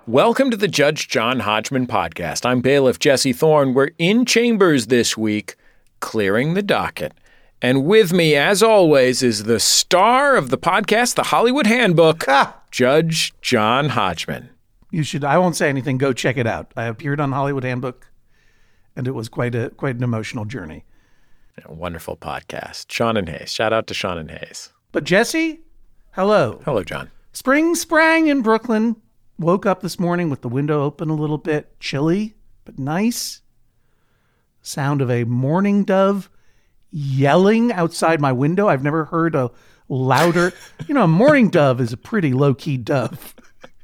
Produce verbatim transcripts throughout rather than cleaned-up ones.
Welcome to the Judge John Hodgman podcast. I'm bailiff Jesse Thorne. We're in chambers this week, clearing the docket. And with me, as always, is the star of the podcast, The Hollywood Handbook, ah. Judge John Hodgman. You should, I won't say anything, go check it out. I appeared on Hollywood Handbook, and it was quite a quite an emotional journey. A wonderful podcast. Sean and Hayes. Shout out to Sean and Hayes. But Jesse, hello. Hello, John. Spring sprang in Brooklyn. Woke up this morning with the window open a little bit, chilly, but nice. Sound of a mourning dove yelling outside my window. I've never heard a louder, you know, a mourning dove is a pretty low-key dove.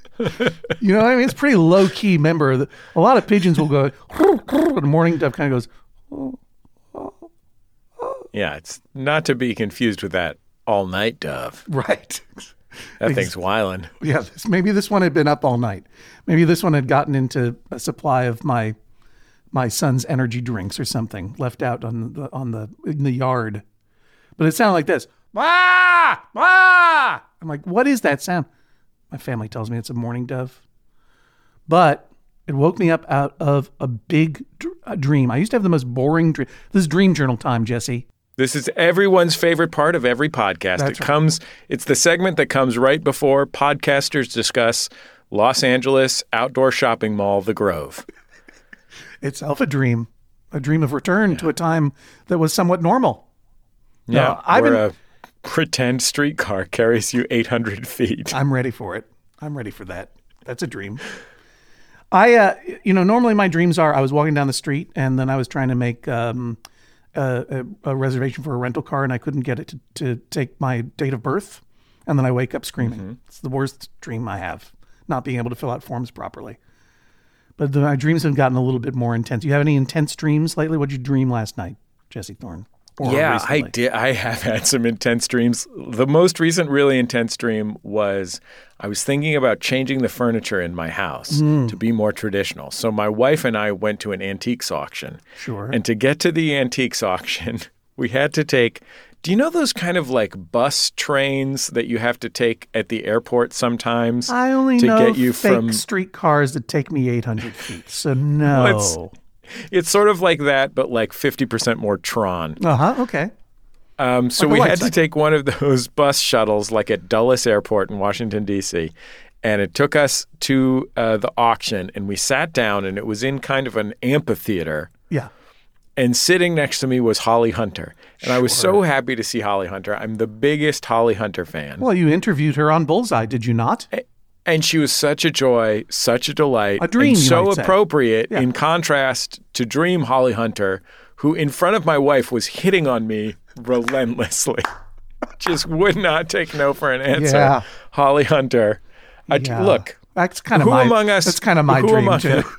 You know what I mean? It's a pretty low-key member. A lot of pigeons will go, and a mourning dove kind of goes, oh, oh, oh. Yeah, it's not to be confused with that all-night dove. Right. That thing's wildin'. Yeah, this, maybe this one had been up all night. Maybe this one had gotten into a supply of my my son's energy drinks or something left out on the on the in the yard. But it sounded like this. Wah! Wah! I'm like, what is that sound? My family tells me it's a mourning dove. But it woke me up out of a big dr- a dream. I used to have the most boring dream. This is dream journal time, Jesse. This is everyone's favorite part of every podcast. That's it right. comes, it's the segment that comes right before podcasters discuss Los Angeles outdoor shopping mall, The Grove. Itself a dream, a dream of return yeah. to a time that was somewhat normal. Yeah, no, I've where been, a pretend streetcar carries you eight hundred feet. I'm ready for it. I'm ready for that. That's a dream. I, uh, you know, normally my dreams are I was walking down the street and then I was trying to make um, a, a, a reservation for a rental car and I couldn't get it to, to take my date of birth. And then I wake up screaming. Mm-hmm. It's the worst dream I have, not being able to fill out forms properly. But the, my dreams have gotten a little bit more intense. You have any intense dreams lately? What did you dream last night, Jesse Thorne? Or yeah, recently? I did. I have had some intense dreams. The most recent really intense dream was I was thinking about changing the furniture in my house mm. to be more traditional. So my wife and I went to an antiques auction. Sure. And to get to the antiques auction, we had to take, do you know those kind of like bus trains that you have to take at the airport sometimes? I only to know get you fake from streetcars that take me eight hundred feet. So no. Well, it's, it's sort of like that, but like fifty percent more Tron. Uh-huh, okay. Um, so like we a had cycle. to take one of those bus shuttles like at Dulles Airport in Washington, D C, and it took us to uh, the auction, and we sat down, and it was in kind of an amphitheater. Yeah. And sitting next to me was Holly Hunter. And sure. I was so happy to see Holly Hunter. I'm the biggest Holly Hunter fan. Well, you interviewed her on Bullseye, did you not? And she was such a joy, such a delight. A dream, and you so might say. appropriate Yeah. in contrast to Dream Holly Hunter, who in front of my wife was hitting on me relentlessly. Just would not take no for an answer. Yeah. Holly Hunter. I, Yeah. Look, that's kind of who my, among us, that's kind of my who dream, among, too.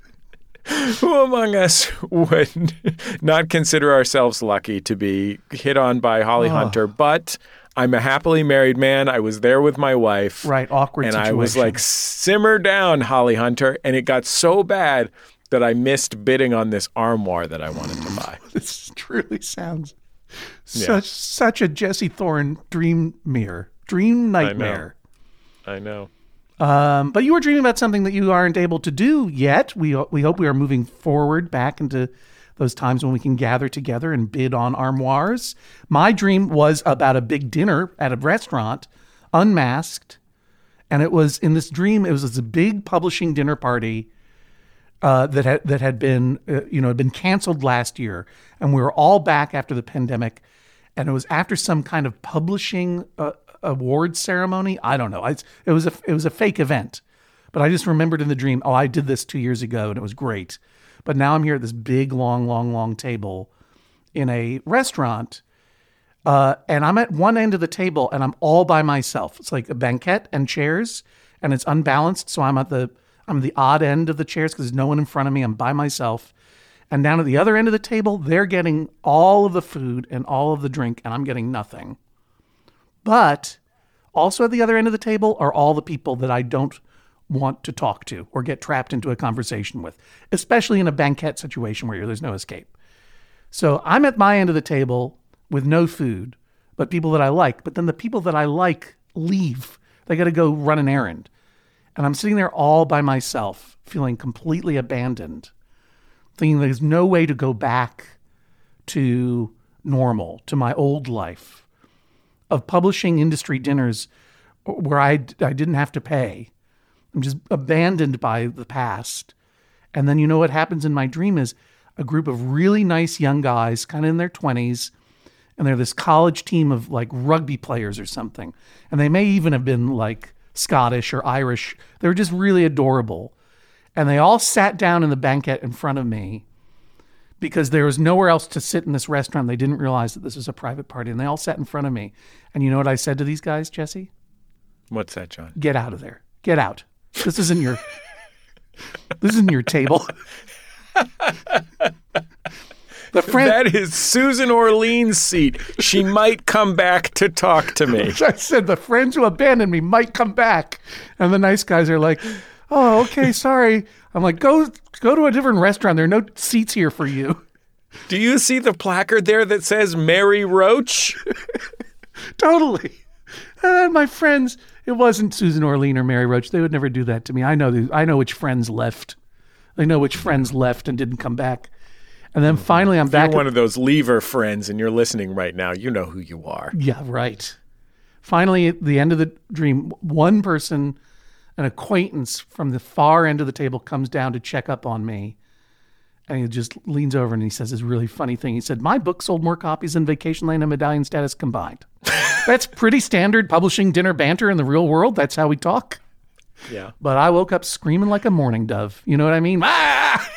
Who among us would not consider ourselves lucky to be hit on by Holly Oh. Hunter? But I'm a happily married man. I was there with my wife. Right, awkward and situation. I was like, simmer down, Holly Hunter. And it got so bad that I missed bidding on this armoire that I wanted to buy. This truly sounds Yeah. such such a Jesse Thorne dream mirror, dream nightmare. I know. Um, but you were dreaming about something that you aren't able to do yet. We we hope we are moving forward back into those times when we can gather together and bid on armoires. My dream was about a big dinner at a restaurant, unmasked. And it was in this dream, it was this big publishing dinner party uh, that had, that had been, uh, you know, had been canceled last year. And we were all back after the pandemic. And it was after some kind of publishing uh, awards ceremony. I don't know. I, it was a, it was a fake event. But I just remembered in the dream, oh, I did this two years ago and it was great. But now I'm here at this big, long, long, long table in a restaurant. Uh, and I'm at one end of the table and I'm all by myself. It's like a banquette and chairs and it's unbalanced. So I'm at the, I'm the odd end of the chairs because there's no one in front of me. I'm by myself. And down at the other end of the table, they're getting all of the food and all of the drink and I'm getting nothing. But also at the other end of the table are all the people that I don't want to talk to or get trapped into a conversation with, especially in a banquet situation where there's no escape. So I'm at my end of the table with no food, but people that I like. But then the people that I like leave. They got to go run an errand. And I'm sitting there all by myself, feeling completely abandoned, thinking there's no way to go back to normal, to my old life of publishing industry dinners where I, I didn't have to pay. I'm just abandoned by the past. And then you know what happens in my dream is a group of really nice young guys, kind of in their twenties, and they're this college team of like rugby players or something. And they may even have been like Scottish or Irish. They were just really adorable. And they all sat down in the banquette in front of me because there was nowhere else to sit in this restaurant. They didn't realize that this was a private party. And they all sat in front of me. And you know what I said to these guys, Jesse? What's that, John? Get out of there. Get out. This isn't your this isn't your table. The friend, that is Susan Orlean's seat. She might come back to talk to me. I said, the friends who abandoned me might come back. And the nice guys are like, oh, okay, sorry. I'm like, go go to a different restaurant. There are no seats here for you. Do you see the placard there that says Mary Roach? Totally. And my friends, it wasn't Susan Orlean or Mary Roach. They would never do that to me. I know the, I know which friends left. I know which friends left and didn't come back. And then finally I'm if back. You're one of those leaver friends and you're listening right now. You know who you are. Yeah, right. Finally, at the end of the dream, one person, an acquaintance from the far end of the table, comes down to check up on me. And he just leans over and he says this really funny thing. He said, my book sold more copies than Vacation Land and Medallion Status combined. That's pretty standard publishing dinner banter in the real world. That's how we talk. Yeah. But I woke up screaming like a mourning dove. You know what I mean? Ah!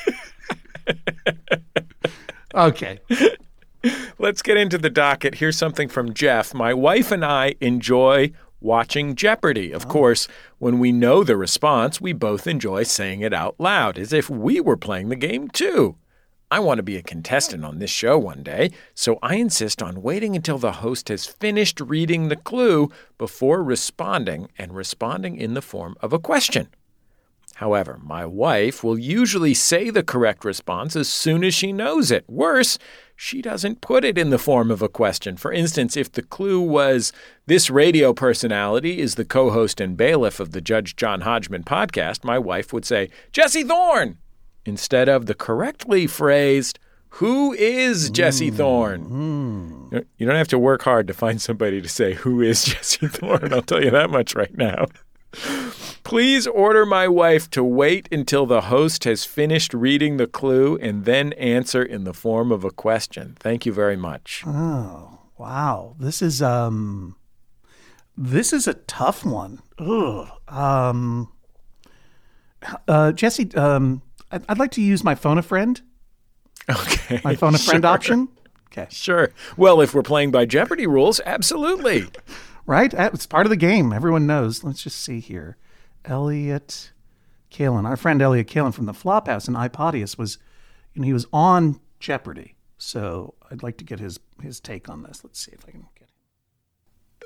Okay. Let's get into the docket. Here's something from Jeff. My wife and I enjoy watching Jeopardy. Of oh. course, when we know the response, we both enjoy saying it out loud, as if we were playing the game too. I want to be a contestant on this show one day, so I insist on waiting until the host has finished reading the clue before responding, and responding in the form of a question. However, my wife will usually say the correct response as soon as she knows it. Worse, she doesn't put it in the form of a question. For instance, if the clue was, this radio personality is the co-host and bailiff of the Judge John Hodgman podcast, my wife would say, Jesse Thorne, instead of the correctly phrased, who is Jesse mm, Thorne? Mm. You don't have to work hard to find somebody to say, who is Jesse Thorne? I'll tell you that much right now. Please order my wife to wait until the host has finished reading the clue and then answer in the form of a question. Thank you very much. Oh, wow. This is um this is a tough one. Ugh. Um uh Jesse, um I'd, I'd like to use my phone a friend. Okay. My phone a friend sure. option. Okay. Sure. Well, if we're playing by Jeopardy rules, absolutely. Right? It's part of the game. Everyone knows. Let's just see here. Elliot Kalin, our friend Elliot Kalin from the Flophouse in iPodius was, you know, he was on Jeopardy. So I'd like to get his his take on this. Let's see if I can get him.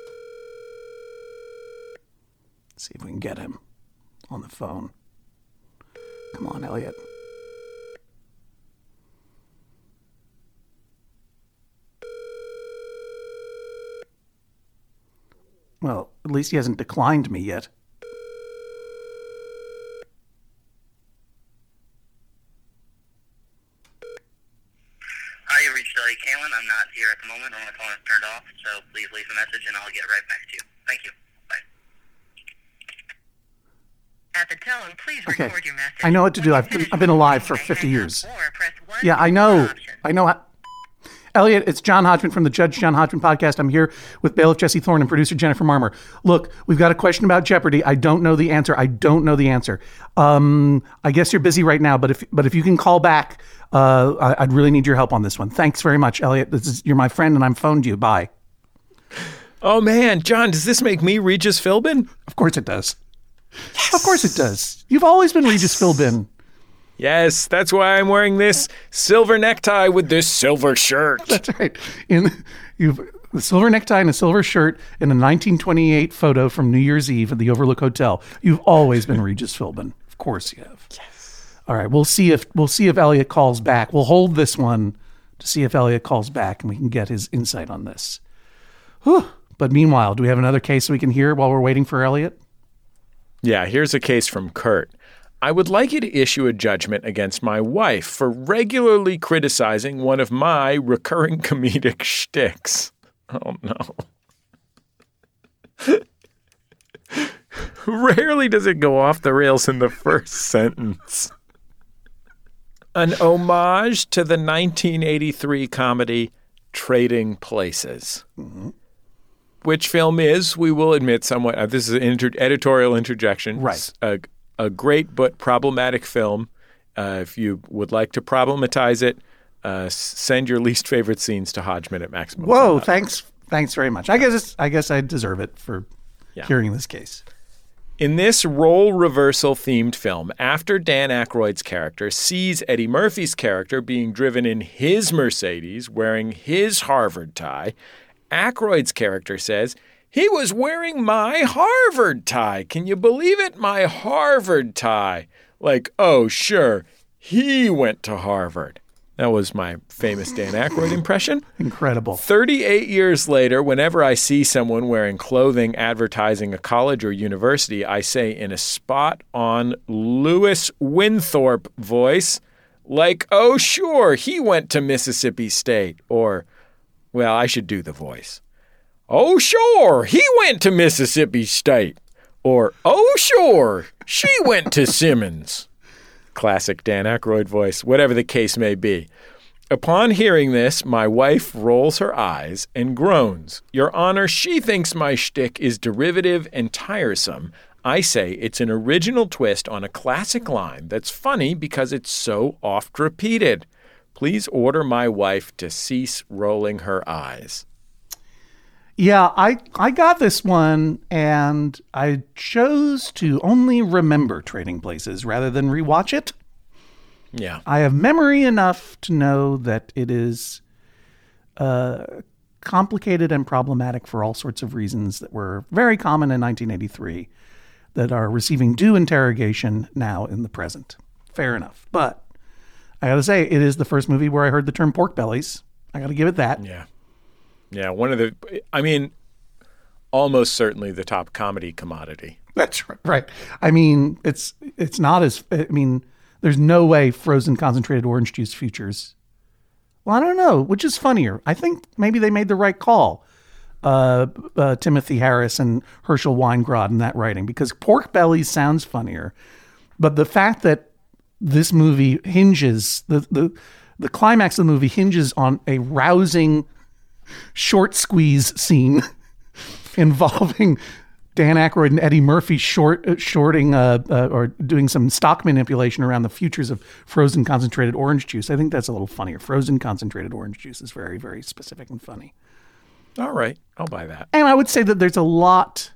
Let's see if we can get him on the phone. Come on, Elliot. Well, at least he hasn't declined me yet. Hi, you reached Elliot Kalin. I'm not here at the moment, or my phone is turned off, so please leave a message and I'll get right back to you. Thank you. Bye. At the tone, please okay. record your message. I know what to do. I've been, I've been alive for fifty years. Yeah, I know. I know. How- Elliot, it's John Hodgman from the Judge John Hodgman podcast. I'm here with bailiff Jesse Thorne and producer Jennifer Marmer. Look, we've got a question about Jeopardy. I don't know the answer. I don't know the answer. Um, I guess you're busy right now, but if but if you can call back, uh, I, I'd really need your help on this one. Thanks very much, Elliot. This is you're my friend, and I'm phoned you. Bye. Oh man, John, does this make me Regis Philbin? Of course it does. Yes. Of course it does. You've always been Regis Philbin. Yes, that's why I'm wearing this silver necktie with this silver shirt. That's right. In you've a silver necktie and a silver shirt in a nineteen twenty-eight photo from New Year's Eve at the Overlook Hotel. You've always been Regis Philbin. Of course you have. Yes. All right. We'll see if we'll see if Elliot calls back. We'll hold this one to see if Elliot calls back and we can get his insight on this. Whew. But meanwhile, do we have another case we can hear while we're waiting for Elliot? Yeah, here's a case from Kurt. I would like you to issue a judgment against my wife for regularly criticizing one of my recurring comedic shticks. Oh, no. Rarely does it go off the rails in the first sentence. An homage to the nineteen eighty-three comedy Trading Places. Mm-hmm. Which film is, we will admit somewhat, uh, this is an inter- editorial interjection. Right. A, a great but problematic film. Uh, if you would like to problematize it, uh, send your least favorite scenes to Hodgman at Maximum. Whoa, thanks. Thanks very much. I guess it's, I guess I deserve it for yeah. hearing this case. In this role reversal themed film, after Dan Aykroyd's character sees Eddie Murphy's character being driven in his Mercedes wearing his Harvard tie, Aykroyd's character says, "He was wearing my Harvard tie. Can you believe it? My Harvard tie." Like, oh, sure, he went to Harvard. That was my famous Dan Aykroyd impression. Incredible. thirty-eight years later, whenever I see someone wearing clothing advertising a college or university, I say in a spot-on Lewis Winthorpe voice, like, oh, sure, he went to Mississippi State. Or, well, I should do the voice. Oh, sure, he went to Mississippi State. Or, oh, sure, she went to Simmons. Classic Dan Aykroyd voice, whatever the case may be. Upon hearing this, my wife rolls her eyes and groans. Your Honor, she thinks my shtick is derivative and tiresome. I say it's an original twist on a classic line that's funny because it's so oft repeated. Please order my wife to cease rolling her eyes. Yeah, I, I got this one, and I chose to only remember Trading Places rather than rewatch it. Yeah. I have memory enough to know that it is uh, complicated and problematic for all sorts of reasons that were very common in nineteen eighty-three that are receiving due interrogation now in the present. Fair enough. But I got to say, it is the first movie where I heard the term pork bellies. I got to give it that. Yeah. Yeah, one of the, I mean, almost certainly the top comedy commodity. That's right. Right. I mean, it's it's not as, I mean, there's no way frozen concentrated orange juice features. Well, I don't know, which is funnier. I think maybe they made the right call, uh, uh, Timothy Harris and Herschel Weingrod in that writing, because pork bellies sounds funnier. But the fact that this movie hinges, the the, the climax of the movie hinges on a rousing short squeeze scene involving Dan Aykroyd and Eddie Murphy short uh, shorting uh, uh, or doing some stock manipulation around the futures of frozen concentrated orange juice. I think that's a little funnier. Frozen concentrated orange juice is very, very specific and funny. All right, I'll buy that. And I would say that there's a lot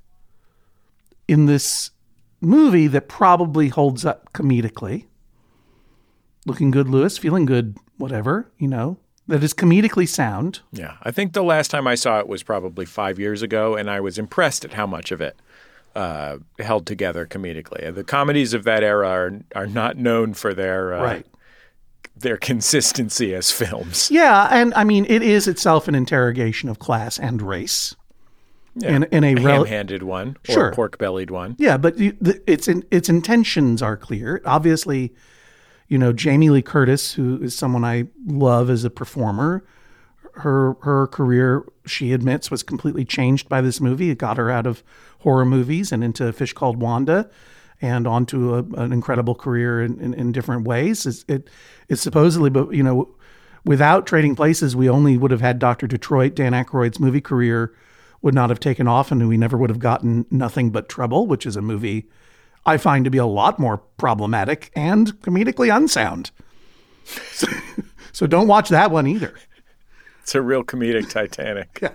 in this movie that probably holds up comedically. Looking good, Lewis. Feeling good, whatever, you know. That is comedically sound. Yeah. I think the last time I saw it was probably five years ago, and I was impressed at how much of it uh, held together comedically. The comedies of that era are are not known for their uh, right. their consistency as films. Yeah, and I mean, it is itself an interrogation of class and race. Yeah. In, in a, a rel- ham-handed one or sure. a pork-bellied one. Yeah, but you, the, its in, its intentions are clear. Obviously, you know, Jamie Lee Curtis, who is someone I love as a performer, her her career, she admits, was completely changed by this movie. It got her out of horror movies and into A Fish Called Wanda and onto a, an incredible career in, in, in different ways. It's, it, it's supposedly, but, you know, without Trading Places, we only would have had Doctor Detroit. Dan Aykroyd's movie career would not have taken off, and we never would have gotten Nothing But Trouble, which is a movie I find to be a lot more problematic and comedically unsound. So, so don't watch that one either. It's a real comedic Titanic. Yeah.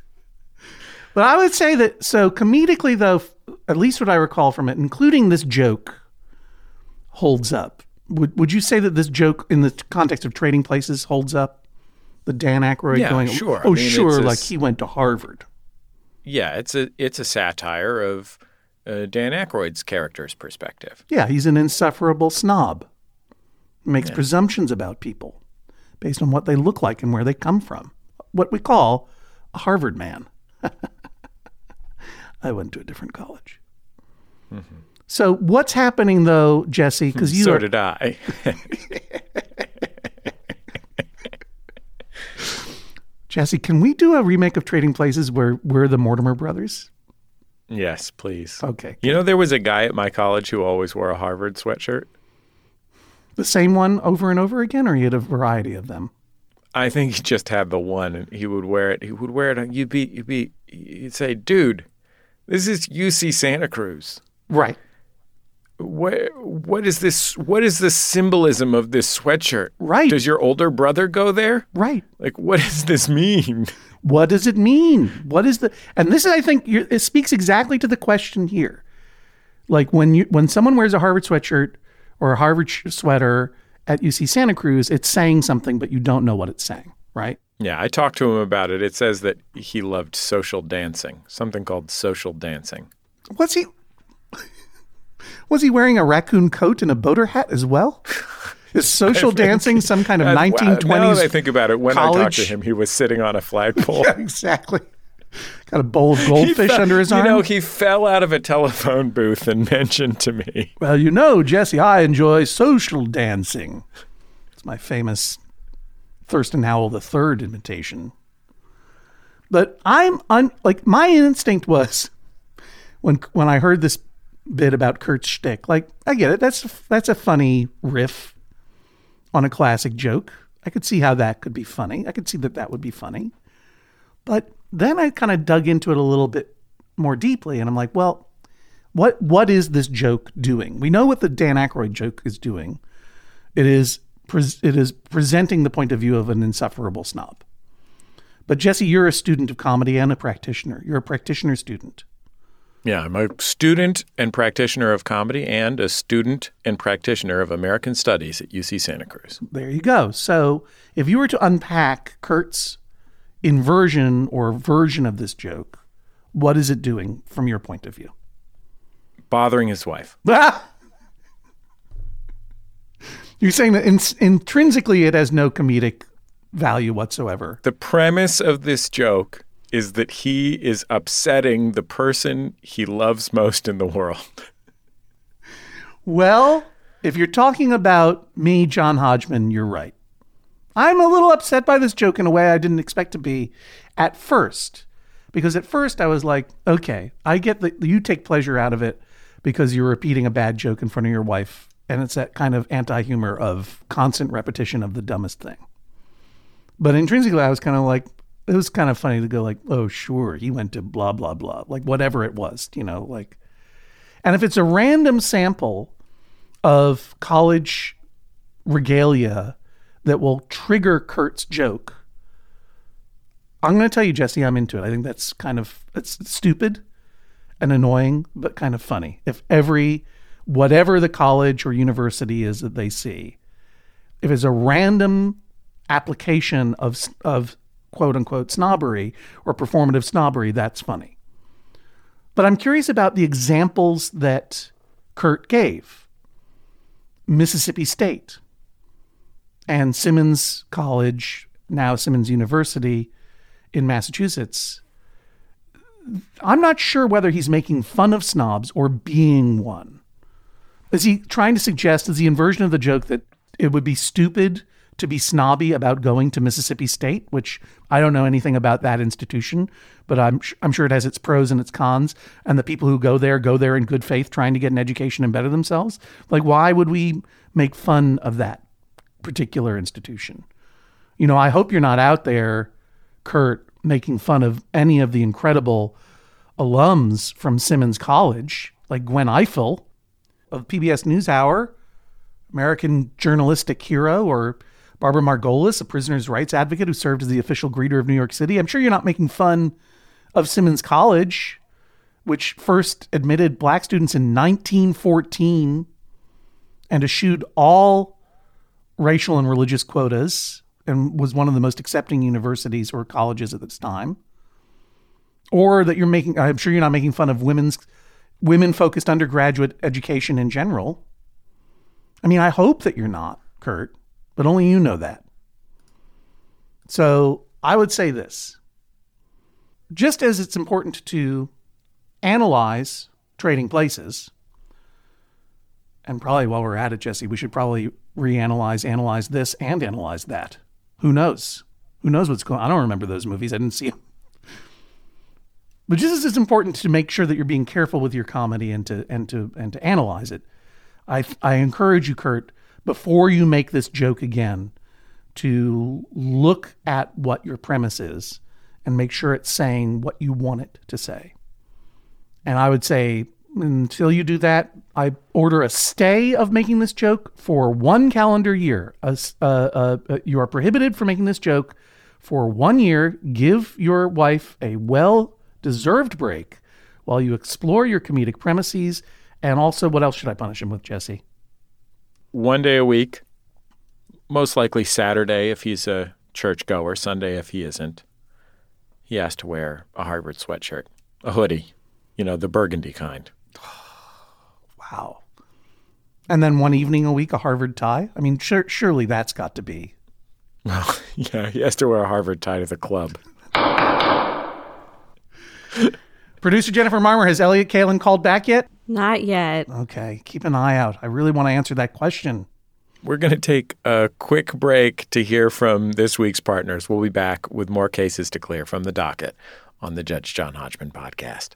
But I would say that, so comedically though, at least what I recall from it, including this joke, holds up. Would would you say that this joke in the context of Trading Places holds up? The Dan Aykroyd yeah, going, sure. oh, I mean, sure, a, like he went to Harvard. Yeah, it's a it's a satire of uh, Dan Aykroyd's character's perspective. Yeah, he's an insufferable snob. Makes Yeah. presumptions about people based on what they look like and where they come from. What we call a Harvard man. I went to a different college. Mm-hmm. So what's happening though, Jesse? Because you so are, did I. Jesse, can we do a remake of Trading Places where we're the Mortimer brothers? Yes, please. Okay. You know, there was a guy at my college who always wore a Harvard sweatshirt. The same one over and over again, or he had a variety of them? I think he just had the one, and he would wear it. He would wear it. You'd be, you'd be, you'd say, "Dude, this is U C Santa Cruz. Right. Where, what is this? What is the symbolism of this sweatshirt? Right. Does your older brother go there? Right. Like, what does this mean?" What does it mean? What is the? And this is, I think, you're, it speaks exactly to the question here. Like when you when someone wears a Harvard sweatshirt or a Harvard sh- sweater at U C Santa Cruz, it's saying something, but you don't know what it's saying, right? Yeah, I talked to him about it. It says that he loved social dancing, something called social dancing. Was he? Was he wearing a raccoon coat and a boater hat as well? Is social dancing some kind of nineteen twenties Now that I think about it, when college? I talked to him, he was sitting on a flagpole. Yeah, exactly. Got a bowl of goldfish fell, under his arm. You know, he fell out of a telephone booth and mentioned to me. Well, you know, Jesse, I enjoy social dancing. It's my famous Thurston Howell the Third imitation. But I'm un, like my instinct was when when I heard this bit about Kurt's shtick, like I get it. That's that's a funny riff on a classic joke. I could see how that could be funny. I could see that that would be funny. But then I kind of dug into it a little bit more deeply, and I'm like, well, what what is this joke doing? We know what the Dan Aykroyd joke is doing. It is pre- it is presenting the point of view of an insufferable snob. But Jesse, you're a student of comedy and a practitioner. You're a practitioner student. Yeah, I'm a student and practitioner of comedy and a student and practitioner of American Studies at U C Santa Cruz. There you go. So if you were to unpack Kurt's inversion or version of this joke, what is it doing from your point of view? Bothering his wife. You're saying that in- intrinsically it has no comedic value whatsoever. The premise of this joke is that he is upsetting the person he loves most in the world. Well, if you're talking about me, John Hodgman, you're right. I'm a little upset by this joke in a way I didn't expect to be at first. Because at first I was like, okay, I get that you take pleasure out of it because you're repeating a bad joke in front of your wife. And it's that kind of anti-humor of constant repetition of the dumbest thing. But intrinsically, I was kind of like, it was kind of funny to go like, oh, sure, he went to blah, blah, blah. Like whatever it was, you know, like. And if it's a random sample of college regalia that will trigger Kurt's joke, I'm going to tell you, Jesse, I'm into it. I think that's kind of, it's stupid and annoying, but kind of funny. If every, whatever the college or university is that they see, if it's a random application of, of quote unquote snobbery or performative snobbery, that's funny. But I'm curious about the examples that Kurt gave. Mississippi State and Simmons College, now Simmons University in Massachusetts. I'm not sure whether he's making fun of snobs or being one. Is he trying to suggest, is the inversion of the joke that it would be stupid to be snobby about going to Mississippi State, which I don't know anything about that institution, but I'm I'm sure it has its pros and its cons, and the people who go there go there in good faith trying to get an education and better themselves? Like, why would we make fun of that particular institution? You know, I hope you're not out there, Kurt, making fun of any of the incredible alums from Simmons College, like Gwen Ifill of P B S NewsHour, American journalistic hero, or Barbara Margolis, a prisoner's rights advocate who served as the official greeter of New York City. I'm sure you're not making fun of Simmons College, which first admitted black students in nineteen fourteen and eschewed all racial and religious quotas and was one of the most accepting universities or colleges at this time. Or that you're making, I'm sure you're not making fun of women's women-focused undergraduate education in general. I mean, I hope that you're not, Kurt, but only you know that. So I would say this. Just as it's important to analyze Trading Places, And probably while we're at it, Jesse, we should probably reanalyze, analyze this and analyze that. Who knows? Who knows what's going on? I don't remember those movies. I didn't see them. But just as important to make sure that you're being careful with your comedy and to and to and to analyze it, I I encourage you, Kurt, before you make this joke again, to look at what your premise is and make sure it's saying what you want it to say. And I would say, until you do that, I order a stay of making this joke for one calendar year. Uh, uh, uh, you are prohibited from making this joke for one year. Give your wife a well-deserved break while you explore your comedic premises. And also, what else should I punish him with, Jesse? One day a week, most likely Saturday if he's a churchgoer, Sunday if he isn't. He has to wear a Harvard sweatshirt, a hoodie, you know, the burgundy kind. Wow. And then one evening a week, a Harvard tie? I mean, sure, surely that's got to be. Well, yeah, he has to wear a Harvard tie to the club. Producer Jennifer Marmer, has Elliott Kalan called back yet? Not yet. Okay, keep an eye out. I really want to answer that question. We're going to take a quick break to hear from this week's partners. We'll be back with more cases to clear from the docket on the Judge John Hodgman podcast.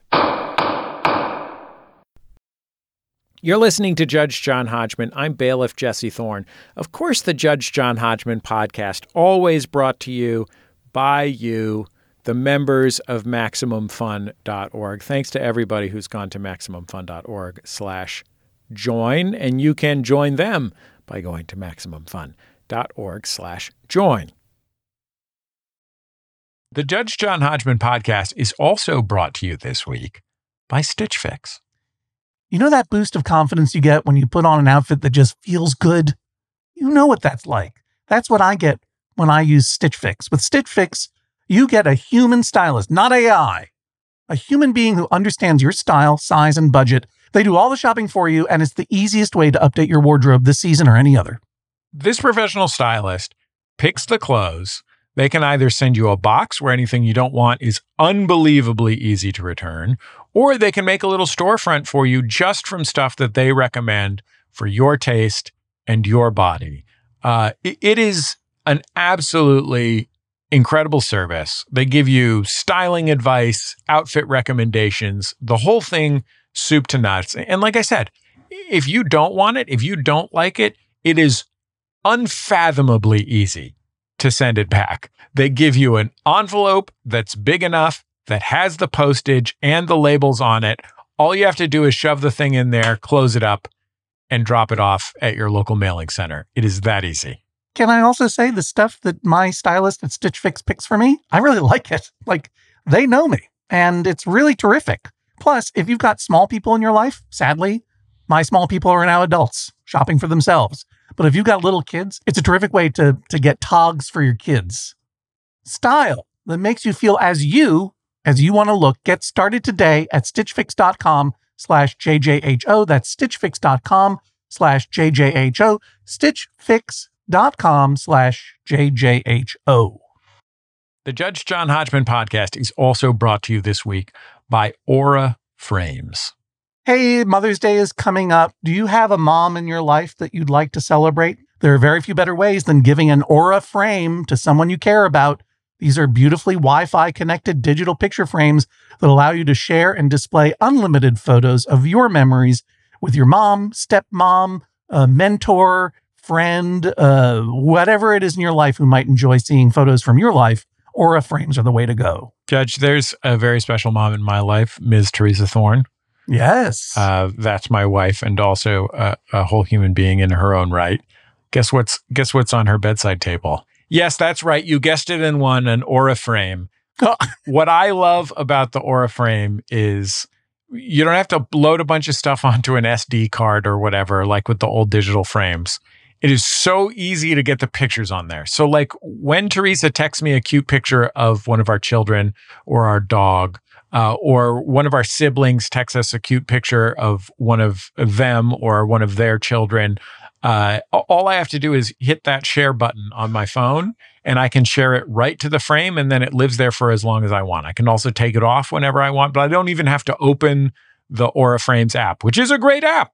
You're listening to Judge John Hodgman. I'm bailiff Jesse Thorne. Of course, the Judge John Hodgman podcast, always brought to you by you, the members of Maximum Fun dot org. Thanks to everybody who's gone to Maximum Fun dot org slash join, and you can join them by going to Maximum Fun dot org slash join. The Judge John Hodgman podcast is also brought to you this week by Stitch Fix. You know that boost of confidence you get when you put on an outfit that just feels good? You know what that's like. That's what I get when I use Stitch Fix. With Stitch Fix, you get a human stylist, not A I. A human being who understands your style, size, and budget. They do all the shopping for you, and it's the easiest way to update your wardrobe this season or any other. This professional stylist picks the clothes. They can either send you a box where anything you don't want is unbelievably easy to return, or they can make a little storefront for you just from stuff that they recommend for your taste and your body. Uh, it, it is an absolutely incredible service. They give you styling advice, outfit recommendations, the whole thing soup to nuts. And like I said, if you don't want it, if you don't like it, it is unfathomably easy to send it back. They give you an envelope that's big enough, that has the postage and the labels on it. All you have to do is shove the thing in there, close it up, and drop it off at your local mailing center. It is that easy. Can I also say the stuff that my stylist at Stitch Fix picks for me? I really like it. Like, they know me, and it's really terrific. Plus, if you've got small people in your life, sadly, my small people are now adults shopping for themselves. But if you've got little kids, it's a terrific way to, to get togs for your kids. Style that makes you feel as you, as you want to look. Get started today at stitchfix.com slash JJHO. That's stitchfix.com slash JJHO. Stitchfix.com slash JJHO. The Judge John Hodgman podcast is also brought to you this week by Aura Frames. Hey, Mother's Day is coming up. Do you have a mom in your life that you'd like to celebrate? There are very few better ways than giving an Aura frame to someone you care about. These are beautifully Wi-Fi connected digital picture frames that allow you to share and display unlimited photos of your memories with your mom, stepmom, a mentor, friend, uh, whatever it is in your life who might enjoy seeing photos from your life. Aura frames are the way to go. Judge, there's a very special mom in my life, Miz Teresa Thorne. Yes. Uh, that's my wife and also a, a whole human being in her own right. Guess what's guess what's on her bedside table? Yes, that's right. You guessed it in one, an Aura frame. What I love about the Aura frame is you don't have to load a bunch of stuff onto an S D card or whatever, like with the old digital frames. It is so easy to get the pictures on there. So like when Teresa texts me a cute picture of one of our children or our dog, uh, or one of our siblings texts us a cute picture of one of them or one of their children, uh, all I have to do is hit that share button on my phone and I can share it right to the frame and then it lives there for as long as I want. I can also take it off whenever I want, but I don't even have to open the Aura Frames app, which is a great app.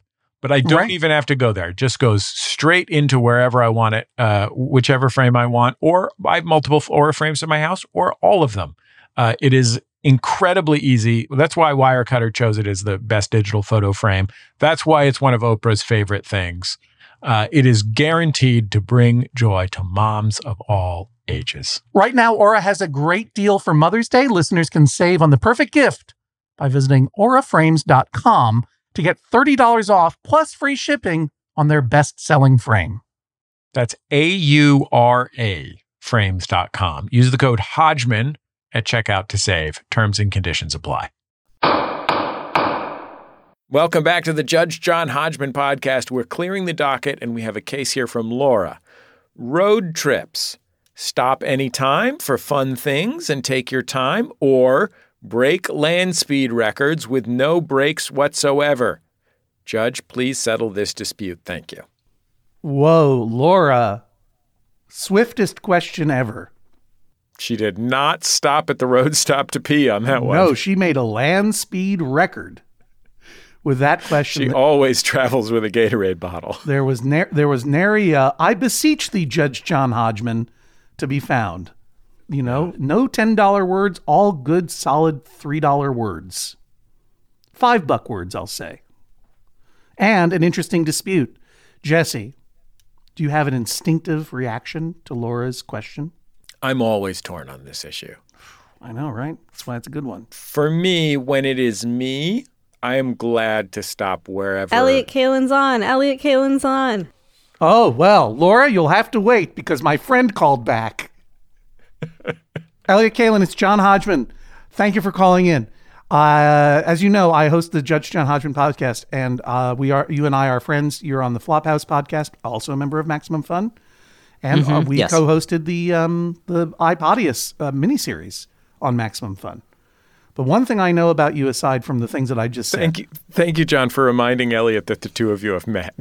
but I don't Right. even have to go there. It just goes straight into wherever I want it, uh, whichever frame I want, or I have multiple Aura frames in my house, or all of them. Uh, it is incredibly easy. That's why Wirecutter chose it as the best digital photo frame. That's why it's one of Oprah's favorite things. Uh, it is guaranteed to bring joy to moms of all ages. Right now, Aura has a great deal for Mother's Day. Listeners can save on the perfect gift by visiting aura frames dot com to get thirty dollars off plus free shipping on their best-selling frame. That's A U R A frames dot com. Use the code Hodgman at checkout to save. Terms and conditions apply. Welcome back to the Judge John Hodgman podcast. We're clearing the docket, and we have a case here from Laura. Road trips. Stop anytime for fun things and take your time, or break land speed records with no brakes whatsoever. Judge, please settle this dispute. Thank you. Whoa, Laura. Swiftest question ever. She did not stop at the road stop to pee on that one. No, she made a land speed record with that question. She always travels with a Gatorade bottle. There was na- there was nary uh, I beseech thee, Judge John Hodgman, to be found. You know, no ten dollar words, all good, solid three dollar words. Five buck words, I'll say. And an interesting dispute. Jesse, do you have an instinctive reaction to Laura's question? I'm always torn on this issue. I know, right? That's why it's a good one. For me, when it is me, I am glad to stop wherever. Elliot Kalin's on. Elliot Kalin's on. Oh, well, Laura, you'll have to wait because my friend called back. Elliot Kalin, it's John Hodgman. Thank you for calling in. Uh, as you know, I host the Judge John Hodgman podcast, and uh, we are you and I are friends. You're on the Flophouse podcast, also a member of Maximum Fun, and Mm-hmm, uh, we yes. co-hosted the um, the iPodius uh, miniseries on Maximum Fun. But one thing I know about you, aside from the things that I just said, Thank you, thank you, John, for reminding Elliot that the two of you have met.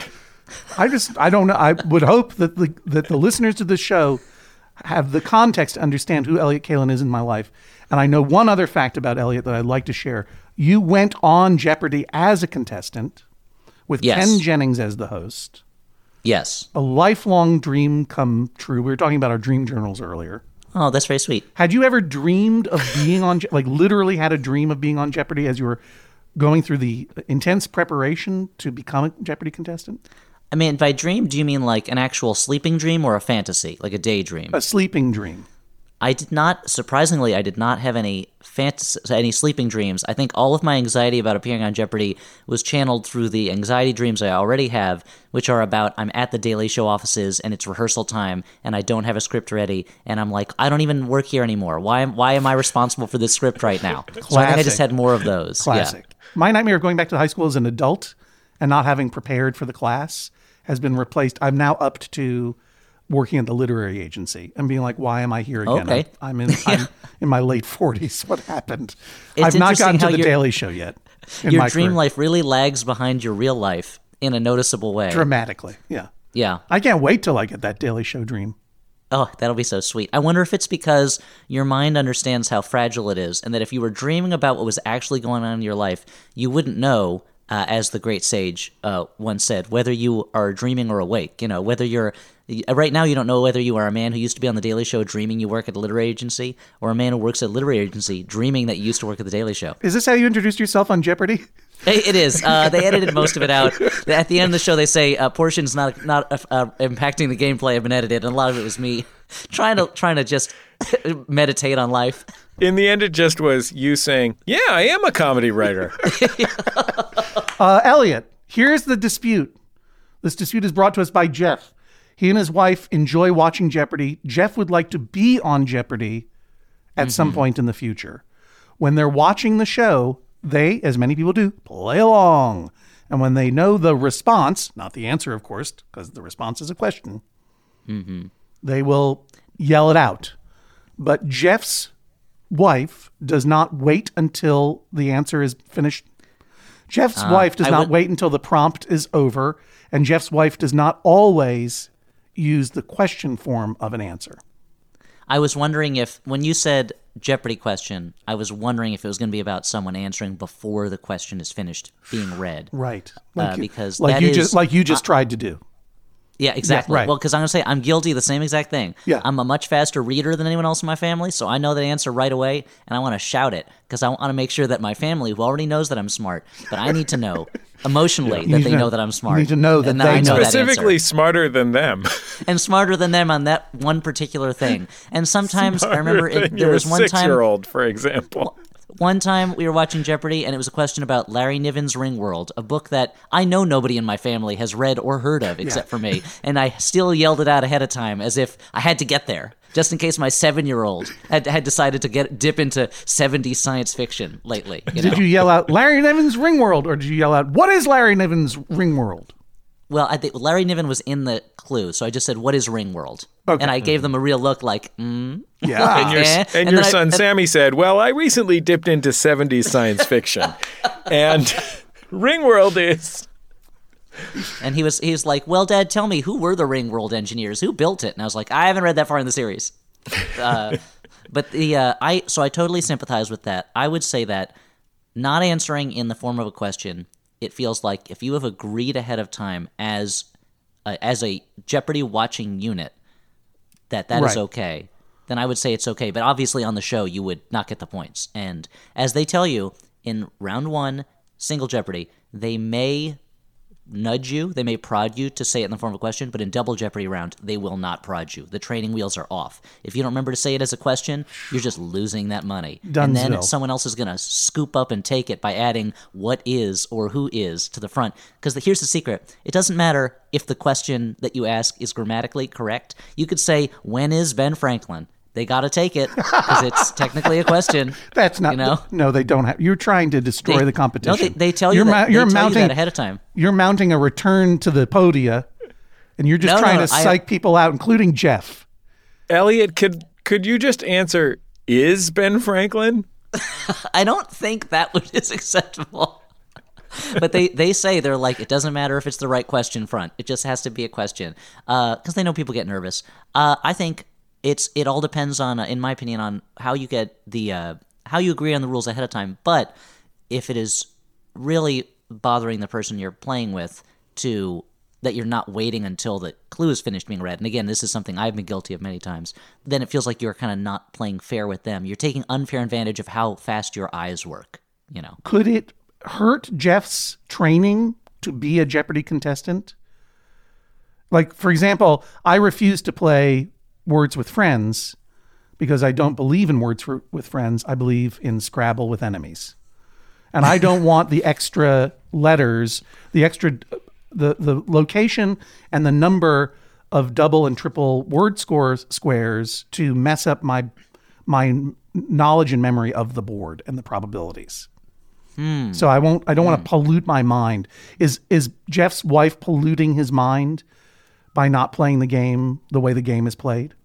I just I don't know. I would hope that the that the listeners to the show have the context to understand who Elliot Kalin is in my life. And I know one other fact about Elliot that I'd like to share. You went on Jeopardy as a contestant with Yes. Ken Jennings as the host. Yes. A lifelong dream come true. We were talking about our dream journals earlier. Oh, that's very sweet. Had you ever dreamed of being on, Je- like literally had a dream of being on Jeopardy as you were going through the intense preparation to become a Jeopardy contestant? I mean, by dream, do you mean like an actual sleeping dream or a fantasy, like a daydream? A sleeping dream. I did not, surprisingly, I did not have any fantasy, any sleeping dreams. I think all of my anxiety about appearing on Jeopardy was channeled through the anxiety dreams I already have, which are about I'm at the Daily Show offices and it's rehearsal time and I don't have a script ready and I'm like, I don't even work here anymore. Why am why am I responsible for this script right now? So I think I just had more of those. Classic. Yeah. My nightmare of going back to high school as an adult and not having prepared for the class has been replaced. I'm now upped to working at the literary agency and being like, why am I here again? Okay. I'm, I'm in I'm in my late forties. What happened? It's I've not interesting gotten to how the your- Daily Show yet. In Your my dream career. life really lags behind your real life in a noticeable way. Dramatically. Yeah. Yeah. I can't wait till I get that Daily Show dream. Oh, that'll be so sweet. I wonder if it's because your mind understands how fragile it is, and that if you were dreaming about what was actually going on in your life, you wouldn't know, uh, as the great sage uh, once said, whether you are dreaming or awake. You know, whether you're... Right now, you don't know whether you are a man who used to be on The Daily Show dreaming you work at a literary agency, or a man who works at a literary agency dreaming that you used to work at The Daily Show. Is this how you introduced yourself on Jeopardy? It it is. Uh, they edited most of it out. At the end of the show, they say uh, portions not not uh, impacting the gameplay have been edited, and a lot of it was me trying to trying to just meditate on life. In the end, it just was you saying, yeah, I am a comedy writer. Uh, Elliot, here's the dispute. This dispute is brought to us by Jeff. He and his wife enjoy watching Jeopardy. Jeff would like to be on Jeopardy at some point in the future. When they're watching the show, they, as many people do, play along. And when they know the response, not the answer, of course, because the response is a question, they will yell it out. But Jeff's wife does not wait until the answer is finished. Jeff's wife does I not would- wait until the prompt is over. And Jeff's wife does not always use the question form of an answer. I was wondering if, when you said Jeopardy question, I was wondering if it was going to be about someone answering before the question is finished being read. Right. Uh, Like you- because like that you is- just like you just tried to do. Yeah, exactly. right. Well, because I'm going to say I'm guilty of the same exact thing. Yeah. I'm a much faster reader than anyone else in my family, so I know the answer right away, and I want to shout it because I want to make sure that my family, who already knows that I'm smart, but I need to know emotionally that need they to- know that I'm smart. you need to know that and they I know know. that Specifically answer. smarter than them. And smarter than them on that one particular thing. And sometimes I remember Smarter it, than there your was one time. six-year-old, for example. One time we were watching Jeopardy, and it was a question about Larry Niven's Ringworld, a book that I know nobody in my family has read or heard of except for me, and I still yelled it out ahead of time as if I had to get there, just in case my seven-year-old had had decided to get dip into seventies science fiction lately. You know? Did you yell out Larry Niven's Ringworld, or did you yell out what is Larry Niven's Ringworld? Well, I think Larry Niven was in the clue, so I just said, "What is Ringworld?" Okay. And I gave them a real look, like, mm. Yeah. And your, Eh? and And your then I- son and- Sammy said, well, I recently dipped into seventies science fiction. And Ringworld is... And he was he was like, "Well, Dad, tell me, who were the Ringworld engineers? Who built it?" And I was like, "I haven't read that far in the series." Uh, but the uh, I so I totally sympathize with that. I would say that not answering in the form of a question, it feels like if you have agreed ahead of time as uh, as a Jeopardy watching unit that that is Right. okay, then I would say it's okay. But obviously on the show you would not get the points. And as they tell you in round one, single Jeopardy, they may nudge you, they may prod you to say it in the form of a question, but in double Jeopardy round, they will not prod you. The training wheels are off. If you don't remember to say it as a question, you're just losing that money. And then Dunzo. someone else is going to scoop up and take it by adding what is or who is to the front. Because here's the secret. It doesn't matter if the question that you ask is grammatically correct. You could say, when is Ben Franklin? They got to take it because it's technically a question. That's not. You know? No, they don't have. You're trying to destroy They- the competition. No, they, they tell you you're that, mou- they you're tell you mounting that ahead of time. You're mounting a return to the podia, and you're just No, trying no, to I- psych people out, including Jeff. Elliot, could could you just answer, is Ben Franklin? I don't think that would is acceptable. But they, they say, they're like, it doesn't matter if it's the right question front. It just has to be a question. Because they know people get nervous. Uh, I think it's it all depends on, uh, in my opinion, on how you get the uh, how you agree on the rules ahead of time. But if it is really bothering the person you're playing with to that you're not waiting until the clue is finished being read, and again, this is something I've been guilty of many times, then it feels like you're kind of not playing fair with them. You're taking unfair advantage of how fast your eyes work, you know. Could it hurt Jeff's training to be a Jeopardy contestant? Like, for example, I refuse to play Words with Friends because I don't believe in Words for, with Friends. I believe in Scrabble with enemies. And I don't want the extra letters, the extra, the, the location and the number of double and triple word scores squares to mess up my my knowledge and memory of the board and the probabilities. So I won't. I don't want to pollute my mind. Is is Jeff's wife polluting his mind by not playing the game the way the game is played?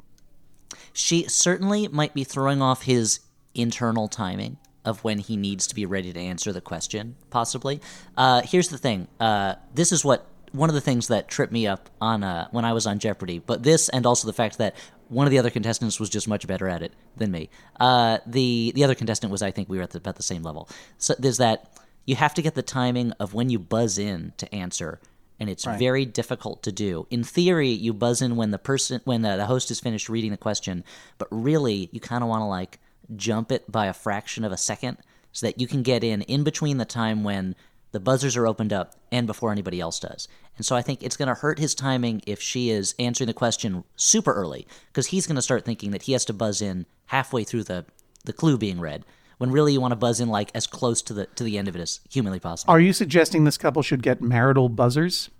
She certainly might be throwing off his internal timing of when he needs to be ready to answer the question, possibly. Uh, here's the thing. Uh, this is what one of the things that tripped me up on uh, when I was on Jeopardy. But this, and also the fact that one of the other contestants was just much better at it than me. Uh, the the other contestant was, I think, we were at the, about the same level. So there's that. You have to get the timing of when you buzz in to answer. And it's very difficult to do. In theory, you buzz in when the person, when the, the host is finished reading the question, but really, you kind of want to like jump it by a fraction of a second so that you can get in in between the time when the buzzers are opened up and before anybody else does. And so I think it's going to hurt his timing if she is answering the question super early, because he's going to start thinking that he has to buzz in halfway through the, the clue being read, when really you want to buzz in like as close to the to the end of it as humanly possible. Are you suggesting this couple should get marital buzzers?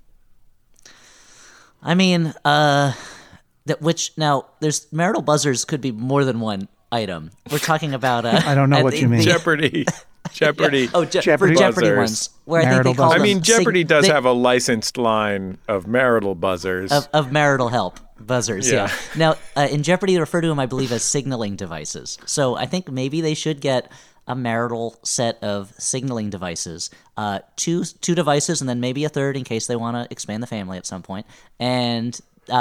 I mean, uh, that which now there's marital buzzers could be more than one item. We're talking about. Uh, I don't know uh, what the- you mean. the- Jeopardy. Jeopardy. Oh, Je- Jeopardy for Jeopardy buzzers. ones, where I think Marital they call buzzers. I them mean, Jeopardy sig- does they- have a licensed line of marital buzzers. of, of marital help buzzers. Yeah. Yeah. Now, uh, in Jeopardy, they refer to them, I believe, as signaling devices. So I think maybe they should get a marital set of signaling devices, uh, two two devices, and then maybe a third in case they want to expand the family at some point. And uh,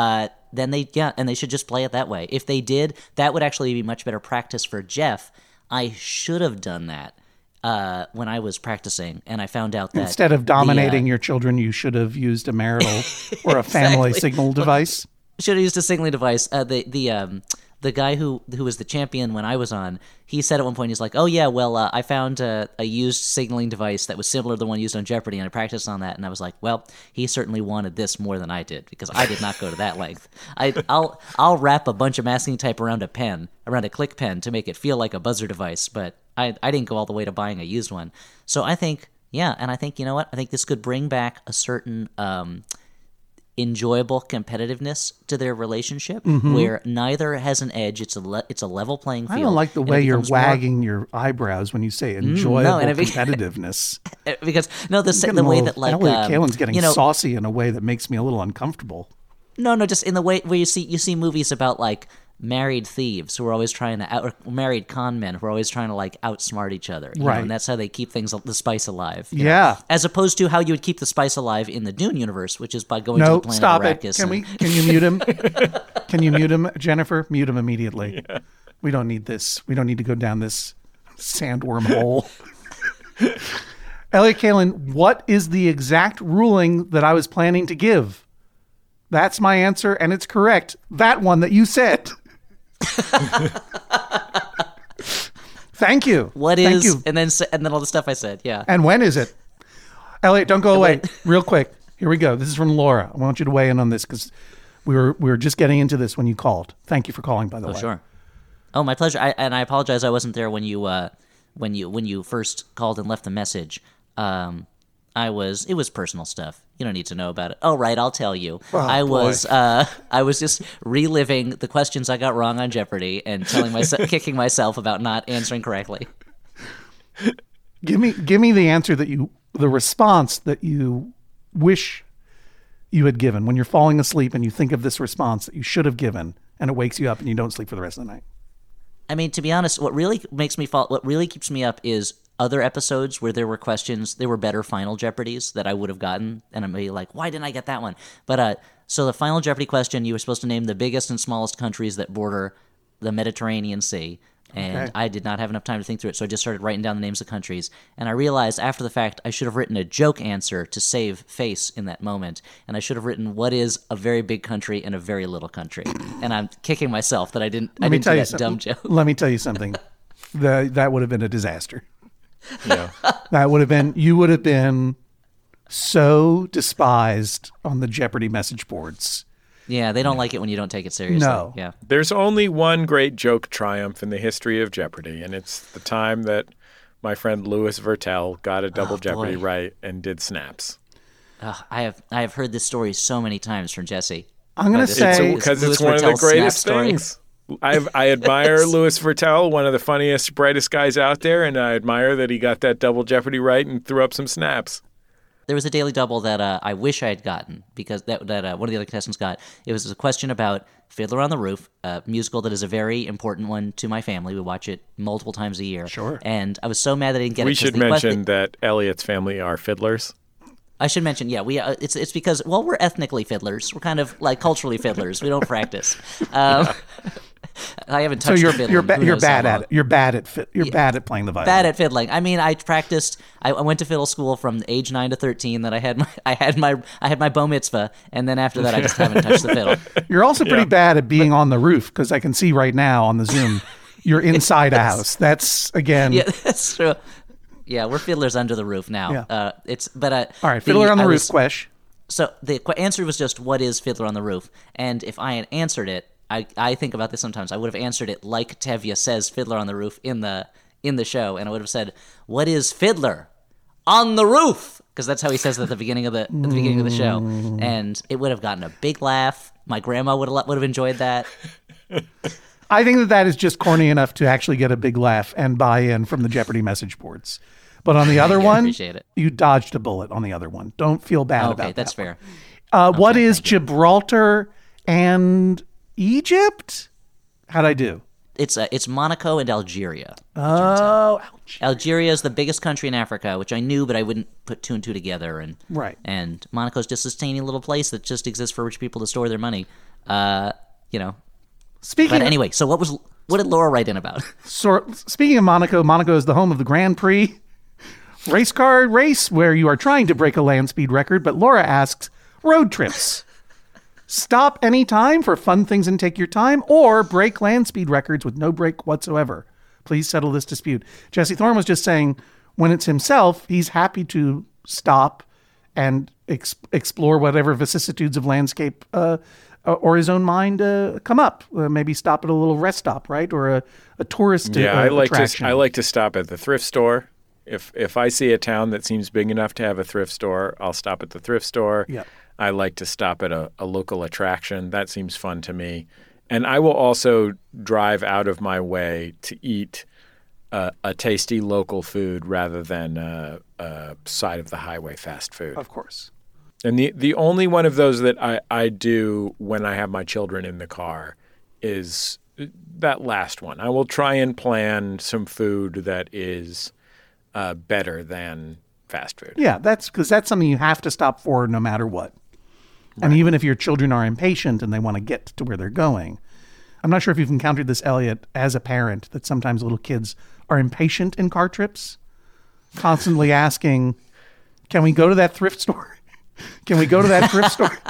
then they yeah, and they should just play it that way. If they did, that would actually be much better practice for Jeff. I should have done that uh, when I was practicing, and I found out that Instead of dominating the, uh, your children, you should have used a marital or a family Exactly. signal device. should have used a signaling device. Uh, the the um the guy who who was the champion when I was on, he said at one point, he's like, "Oh yeah, well uh, I found uh, a used signaling device that was similar to the one used on Jeopardy, and I practiced on that." And I was like, "Well, he certainly wanted this more than I did because I did not go to that length. I I'll I'll wrap a bunch of masking tape around a pen, around a click pen to make it feel like a buzzer device, but I I didn't go all the way to buying a used one." So I think yeah, and I think you know what? I think this could bring back a certain um. enjoyable competitiveness to their relationship where neither has an edge. It's a le- it's a level playing field. I don't like the and it way you're becomes more- wagging your eyebrows when you say enjoyable and it be- competitiveness. because no the sa- Getting the a way little- that like Elliot um, Kalen's getting you know saucy in a way that makes me a little uncomfortable. no no just in the way where you see you see movies about like married thieves who are always trying to out or married con men who are alys trying to like outsmart each other, you know, Right. and that's how they keep things the spice alive. you know? Yeah. As opposed to how you would keep the spice alive in the Dune universe, which is by going to No, the planet stop it. Arrakis. Can and- we? Can you mute him? Can you mute him, Jennifer? Mute him immediately. We don't need this. We don't need to go down this sandworm hole. Elliot Kalen, what is the exact ruling that I was planning to give? That's my answer, and it's correct. That one that you said. Thank you. What Thank is you. and then s- and then all the stuff I said. Yeah. And when is it? Elliot, don't go away. Real quick. Here we go. This is from Laura. I want you to weigh in on this because we were we were just getting into this when you called. Thank you for calling, by the Oh, way. sure. Oh, my pleasure. I, and I apologize I wasn't there when you uh, when you when you first called and left the message. Um, I was it was personal stuff. You don't need to know about it. Oh, right, I'll tell you. I was uh, I was just reliving the questions I got wrong on Jeopardy and telling myself kicking myself about not answering correctly. Give me give me the answer that you the response that you wish you had given when you're falling asleep and you think of this response that you should have given and it wakes you up and you don't sleep for the rest of the night. I mean, to be honest, what really makes me fall, what really keeps me up is other episodes where there were questions, there were better Final Jeopardies that I would have gotten, and I'm maybe like, why didn't I get that one? But uh, so the Final Jeopardy question, you were supposed to name the biggest and smallest countries that border the Mediterranean Sea, and Okay. I did not have enough time to think through it, so I just started writing down the names of countries, and I realized after the fact I should have written a joke answer to save face in that moment, and I should have written what is a very big country and a very little country, and I'm kicking myself that I didn't. I Let me didn't tell do you that something. dumb joke. Let me tell you something. the, that would have been a disaster. Yeah. That would have been you would have been so despised on the Jeopardy message boards. Yeah, they don't like it when you don't take it seriously. No. Yeah. There's only one great joke triumph in the history of Jeopardy, and it's the time that my friend Louis Vertel got a double Oh, Jeopardy boy. right and did snaps. Ugh, I have I have heard this story so many times from Jesse. I'm going But to it's- say Because Louis it's one of the Vertel's snap greatest story. things. I've, I admire Louis Vertel, one of the funniest, brightest guys out there, and I admire that he got that double Jeopardy right and threw up some snaps. There was a daily double that uh, I wish I had gotten because that that uh, one of the other contestants got. It was a question about Fiddler on the Roof, a musical that is a very important one to my family. We watch it multiple times a year. Sure. And I was so mad that I didn't get We it. 'cause should the quest- mention that Elliot's family are fiddlers. I should mention, yeah, we uh, it's it's because well, we're ethnically fiddlers. We're kind of like culturally fiddlers. We don't practice. Um, I haven't so touched you're the fiddle you're in ba- who you're knows how bad at long. it. You're bad at fi- you're bad at playing the violin. Bad at fiddling. I mean, I practiced. I, I went to fiddle school from age nine to thirteen. That I had my I had my I had my bar mitzvah, and then after that, I just haven't touched the fiddle. You're also pretty bad at being on the roof because I can see right now on the Zoom you're inside a house. That's again. Yeah, that's true. Yeah, we're fiddlers under the roof now. Yeah. Uh, it's but uh, All right, Fiddler on the I Roof, was- Quesh. So the qu- answer was just, what is Fiddler on the Roof? And if I had answered it, I, I think about this sometimes, I would have answered it like Tevye says Fiddler on the Roof in the in the show, and I would have said, what is Fiddler on the Roof? Because that's how he says it at the beginning of the at the beginning of the show. And it would have gotten a big laugh. My grandma would have would have enjoyed that. I think that that is just corny enough to actually get a big laugh and buy-in from the Jeopardy message boards. But on the other I one, appreciate it. you dodged a bullet on the other one. Don't feel bad Okay, about that's that one. fair. Uh, what is Gibraltar and Egypt? How'd I do? It's uh, it's Monaco and Algeria. Oh, ouch. Algeria is the biggest country in Africa, which I knew, but I wouldn't put two and two together. And Right. And Monaco's just this tiny little place that just exists for rich people to store their money. Uh, you know. Speaking But of, anyway, so what was what did Laura write in about? sort, speaking of Monaco, Monaco is the home of the Grand Prix race car race where you are trying to break a land speed record, but Laura asks, road trips. Stop any time for fun things and take your time, or break land speed records with no break whatsoever. Please settle this dispute. Jesse Thorne was just saying when it's himself, he's happy to stop and ex- explore whatever vicissitudes of landscape uh, or his own mind uh, come up. Uh, maybe stop at a little rest stop, right? Or a, a tourist Yeah, uh, I like attraction. to I like to stop at the thrift store. If if I see a town that seems big enough to have a thrift store, I'll stop at the thrift store. Yep. I like to stop at a, a local attraction. That seems fun to me. And I will also drive out of my way to eat uh, a tasty local food rather than uh, uh, side of the highway fast food. Of course. And the, the only one of those that I, I do when I have my children in the car is that last one. I will try and plan some food that is uh, better than fast food. Yeah, that's because that's something you have to stop for no matter what. And even if your children are impatient and they want to get to where they're going. I'm not sure if you've encountered this, Elliot, as a parent, that sometimes little kids are impatient in car trips, constantly asking, can we go to that thrift store? Can we go to that thrift store?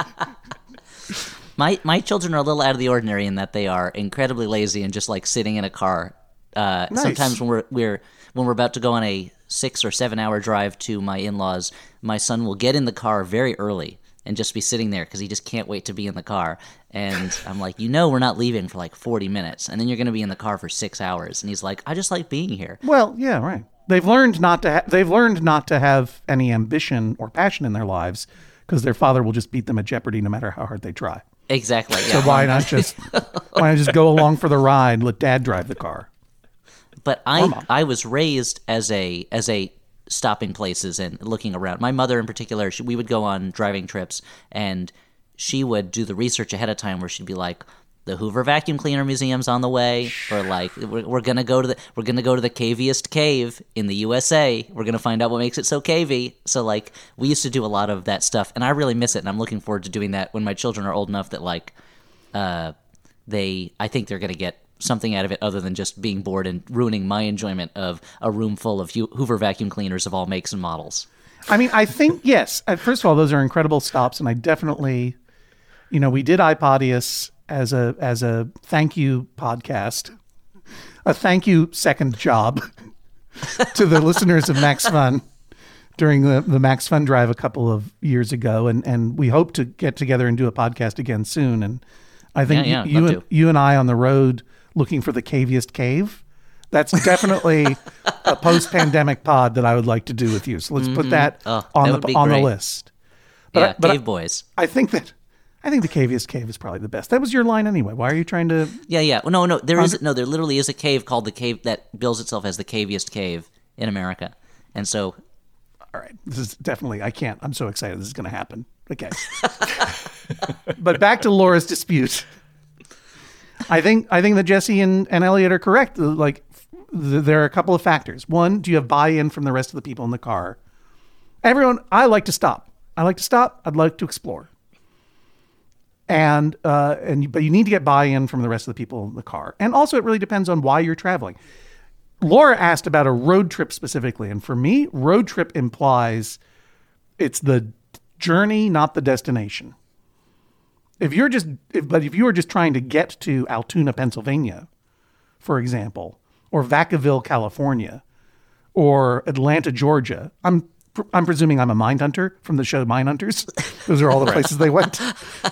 My my children are a little out of the ordinary in that they are incredibly lazy and just like sitting in a car. Uh, Nice. Sometimes when we're we're when we're about to go on a six or seven hour drive to my in-laws, my son will get in the car very early and just be sitting there because he just can't wait to be in the car. And I'm like, you know, we're not leaving for like forty minutes, and then you're going to be in the car for six hours. And he's like, I just like being here. Well, yeah, right. They've learned not to. Ha- they've learned not to have any ambition or passion in their lives because their father will just beat them at Jeopardy no matter how hard they try. Exactly. So Yeah. why not just why not just go along for the ride? Let Dad drive the car. But Or I mom. I was raised as a as a stopping places and looking around. My mother in particular, she, we would go on driving trips, and she would do the research ahead of time where she'd be like, the Hoover Vacuum Cleaner Museum's on the way, or like we're, we're gonna go to the we're gonna go to the caviest cave in the U S A. We're gonna find out what makes it so cavey. So like we used to do a lot of that stuff, and I really miss it. And I'm looking forward to doing that when my children are old enough that like uh, they I think they're gonna get something out of it other than just being bored and ruining my enjoyment of a room full of Hu- Hoover vacuum cleaners of all makes and models. I mean, I think, yes. Uh, First of all, those are incredible stops. And I definitely, you know, we did iPodius as a, as a thank you podcast, a thank you second job to the listeners of Max Fun during the, the Max Fun Drive a couple of years ago. And, and we hope to get together and do a podcast again soon. And I think Yeah, yeah, you, you, love and, to. you and I on the road looking for the caviest cave. That's definitely a post-pandemic pod that I would like to do with you. So let's put that Oh, on that the would be on the great. list. But yeah, I- but I- Cave Boys. I think that I think the caviest cave is probably the best. That was your line anyway. Why are you trying to? Yeah, yeah. Well, no, no, there is no, there literally is a cave called the cave that bills itself as the caviest cave in America, and so All right, this is definitely. I can't. I'm so excited. This is going to happen. Okay. But back to Laura's dispute. I think I think that Jesse and, and Elliot are correct. Like, th- there are a couple of factors. One, do you have buy-in from the rest of the people in the car? Everyone, I like to stop. I like to stop. I'd like to explore. And uh, and but you need to get buy-in from the rest of the people in the car. And also, it really depends on why you're traveling. Laura asked about a road trip specifically, and for me, road trip implies it's the journey, not the destination. If you're just, if, but if you are just trying to get to Altoona, Pennsylvania, for example, or Vacaville, California, or Atlanta, Georgia, I'm I'm presuming I'm a Mindhunter from the show Mindhunters. Those are all the places they went.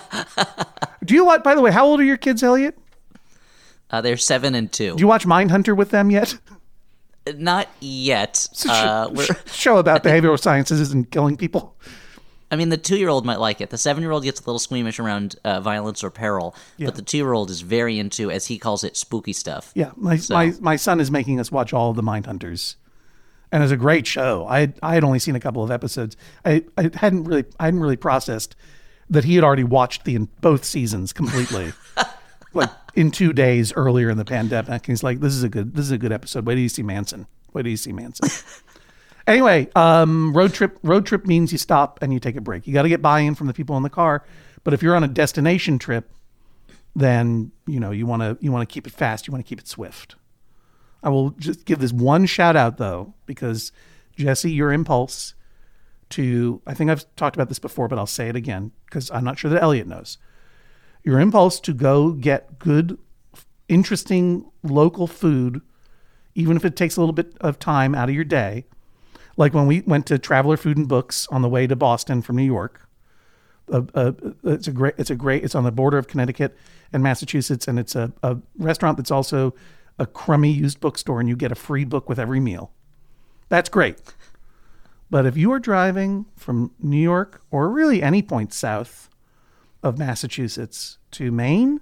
Do you watch? By the way, how old are your kids, Elliot? uh, they're seven and two. Do you watch Mindhunter with them yet? Not yet. It's a Uh, sh- we're, sh- show about behavioral sciences and killing people. I mean, the two-year-old might like it. The seven-year-old gets a little squeamish around uh, violence or peril, but the two-year-old is very into, as he calls it, spooky stuff. Yeah, my, So- my my son is making us watch all of the Mindhunters, and it's a great show. I had, I had only seen a couple of episodes. I, I hadn't really I hadn't really processed that he had already watched the both seasons completely, like in two days earlier in the pandemic. He's like, this is a good, this is a good episode. Wait till you see Manson. Wait till you see Manson. Anyway, um, road trip, road trip means you stop and you take a break. You got to get buy-in from the people in the car. But if you're on a destination trip, then, you know, you want to, you want to keep it fast. You want to keep it swift. I will just give this one shout out though, because Jesse, your impulse to, I think I've talked about this before, but I'll say it again because I'm not sure that Elliot knows. Your impulse to go get good, interesting local food, even if it takes a little bit of time out of your day. Like when we went to Traveler Food and Books on the way to Boston from New York. Uh, uh, it's a great, it's a great, it's on the border of Connecticut and Massachusetts. And it's a, a restaurant that's also a crummy used bookstore, and you get a free book with every meal. That's great. But if you are driving from New York or really any point south of Massachusetts to Maine,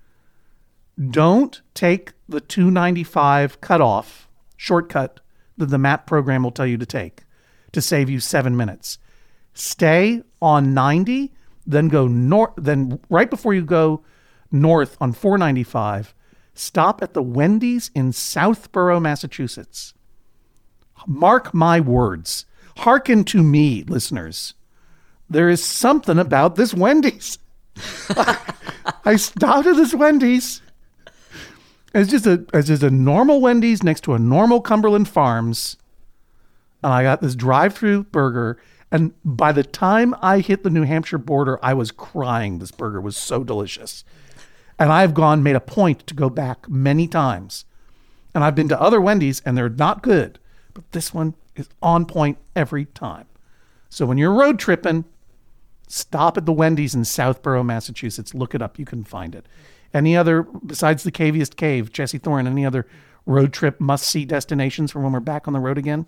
don't take the two ninety-five cutoff shortcut that the map program will tell you to take to save you seven minutes. Stay on ninety, then go north, then right before you go north on four ninety-five, stop at the Wendy's in Southborough, Massachusetts. Mark my words. Hearken to me, listeners. There is something about this Wendy's. I stopped at this Wendy's. It's just a it's just a normal Wendy's next to a normal Cumberland Farms. And I got this drive-through burger. And by the time I hit the New Hampshire border, I was crying. This burger was so delicious. And I've gone, made a point to go back many times. And I've been to other Wendy's and they're not good. But this one is on point every time. So when you're road tripping, stop at the Wendy's in Southborough, Massachusetts. Look it up. You can find it. Any other, besides the Caviest Cave, Jesse Thorne, any other road trip must-see destinations for when we're back on the road again?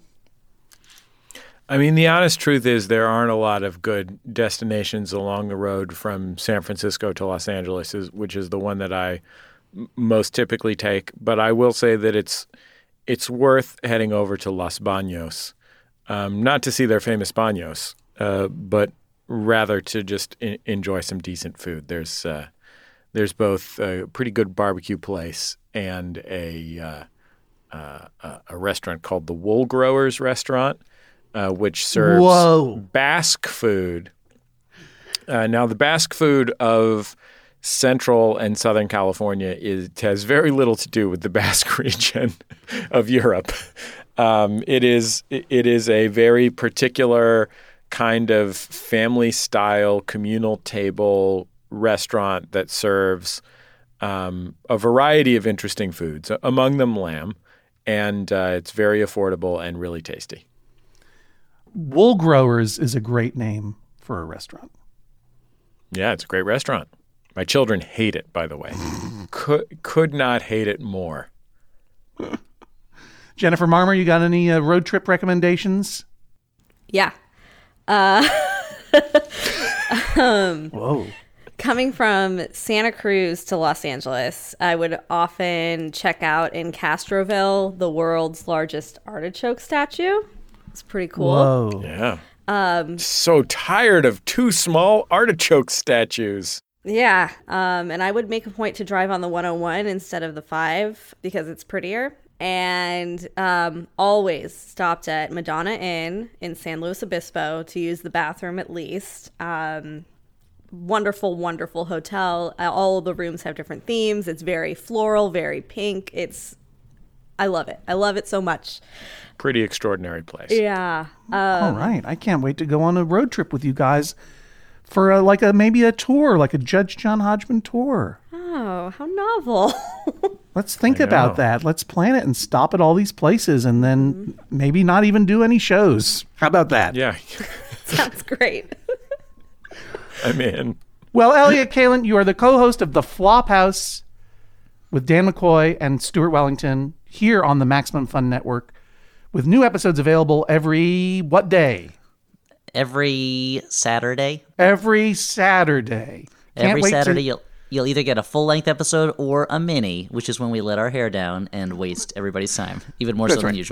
I mean, the honest truth is there aren't a lot of good destinations along the road from San Francisco to Los Angeles, which is the one that I most typically take. But I will say that it's it's worth heading over to Los Baños, um, not to see their famous baños, uh, but rather to just in- enjoy some decent food. There's uh, there's both a pretty good barbecue place and a uh, uh, a restaurant called the Wool Growers Restaurant, uh, which serves Whoa. Basque food. Uh, now, the Basque food of Central and Southern California is has very little to do with the Basque region of Europe. Um, it is it is a very particular kind of family-style communal table restaurant that serves um, a variety of interesting foods, among them lamb, and uh, it's very affordable and really tasty. Wool Growers is a great name for a restaurant. Yeah, it's a great restaurant. My children hate it, by the way. could could not hate it more. Jennifer Marmer, you got any uh, road trip recommendations? Yeah. Uh, um, Whoa. Coming from Santa Cruz to Los Angeles, I would often check out in Castroville the world's largest artichoke statue. It's pretty cool. Whoa. Yeah. Um, so tired of two small artichoke statues. Yeah. Um, and I would make a point to drive on the one oh one instead of the five because it's prettier. And um, always stopped at Madonna Inn in San Luis Obispo to use the bathroom at least. Um, wonderful, wonderful hotel. All of the rooms have different themes. It's very floral, very pink. It's, I love it. I love it so much. Pretty extraordinary place. Yeah. Um, All right. I can't wait to go on a road trip with you guys for a, like a maybe a tour, like a Judge John Hodgman tour. Oh, how novel. Let's think I about know. that. Let's plan it and stop at all these places and then mm-hmm. maybe not even do any shows. How about that? Yeah. Sounds great. I'm in. Well, Elliot Kalin, you are the co-host of The Flophouse with Dan McCoy and Stuart Wellington here on the Maximum Fun Network with new episodes available every, what day? Every Saturday. Every Saturday. Can't Every wait Saturday, to... you'll you'll either get a full-length episode or a mini, which is when we let our hair down and waste everybody's time, even more That's so right. than usual.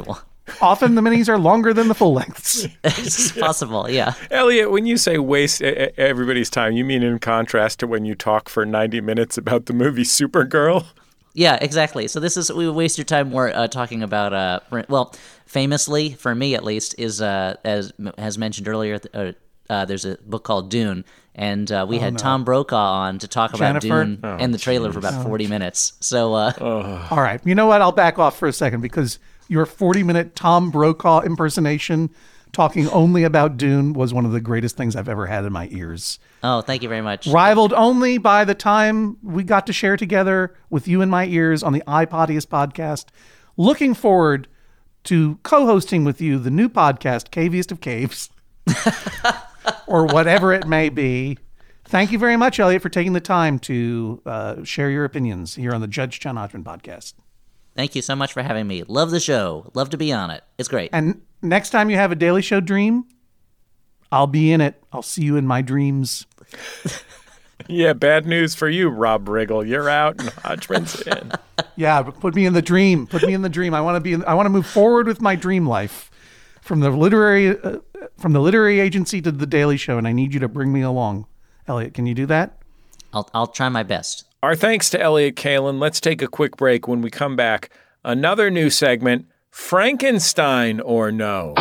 Often the minis are longer than the full lengths. It's possible, yeah. Elliot, when you say waste e- everybody's time, you mean in contrast to when you talk for ninety minutes about the movie Supergirl? Yeah, exactly. So this is, we waste your time more uh, talking about, uh, well, famously, for me at least, is, uh, as has mentioned earlier, uh, uh, there's a book called Dune, and uh, we oh, had no. Tom Brokaw on to talk Jennifer? about Dune oh, and the trailer geez. for about oh, forty geez. minutes. So, uh, oh. All right. You know what? I'll back off for a second because your forty-minute Tom Brokaw impersonation talking only about Dune was one of the greatest things I've ever had in my ears. Oh, thank you very much. Rivaled only by the time we got to share together with you in my ears on the iPodiest podcast. Looking forward to co-hosting with you the new podcast, Caviest of Caves, or whatever it may be. Thank you very much, Elliot, for taking the time to uh, share your opinions here on the Judge John Hodgman podcast. Thank you so much for having me. Love the show. Love to be on it. It's great. And next time you have a Daily Show dream, I'll be in it. I'll see you in my dreams. Yeah, bad news for you, Rob Riggle. You're out and Hodgman's in. Yeah, put me in the dream. Put me in the dream. I want to be. In, I want to move forward with my dream life, from the literary, uh, from the literary agency to the Daily Show, and I need you to bring me along. Elliot, can you do that? I'll I'll try my best. Our thanks to Elliot Kalan. Let's take a quick break. When we come back, another new segment, Frankenstein or No.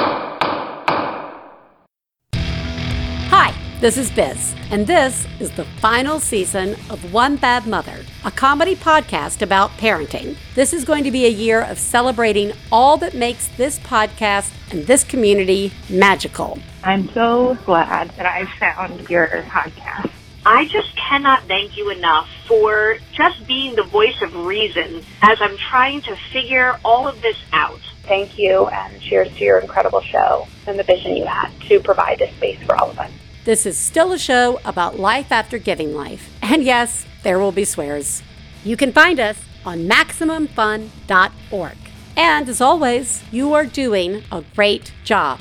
Hi, this is Biz, and this is the final season of One Bad Mother, a comedy podcast about parenting. This is going to be a year of celebrating all that makes this podcast and this community magical. I'm so glad that I found your podcast. I just cannot thank you enough for just being the voice of reason as I'm trying to figure all of this out. Thank you, and cheers to your incredible show and the vision you had to provide this space for all of us. This is still a show about life after giving life. And yes, there will be swears. You can find us on maximum fun dot org. And as always, you are doing a great job.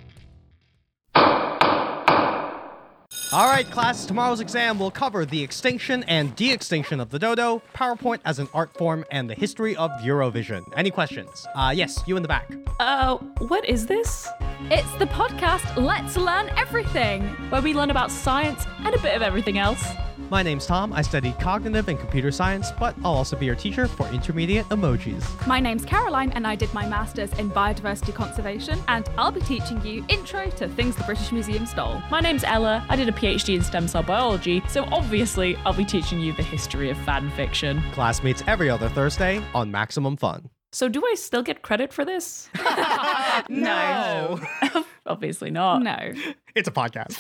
All right, class, tomorrow's exam will cover the extinction and de-extinction of the dodo, PowerPoint as an art form, and the history of Eurovision. Any questions? Uh, yes, you in the back. Uh, what is this? It's the podcast Let's Learn Everything, where we learn about science and a bit of everything else. My name's Tom. I study cognitive and computer science, but I'll also be your teacher for intermediate emojis. My name's Caroline, and I did my master's in biodiversity conservation, and I'll be teaching you intro to things the British Museum stole. My name's Ella. I did a PhD in stem cell biology, so obviously I'll be teaching you the history of fan fiction. Class meets every other Thursday on Maximum Fun. So do I still get credit for this? No. Obviously not. No. It's a podcast.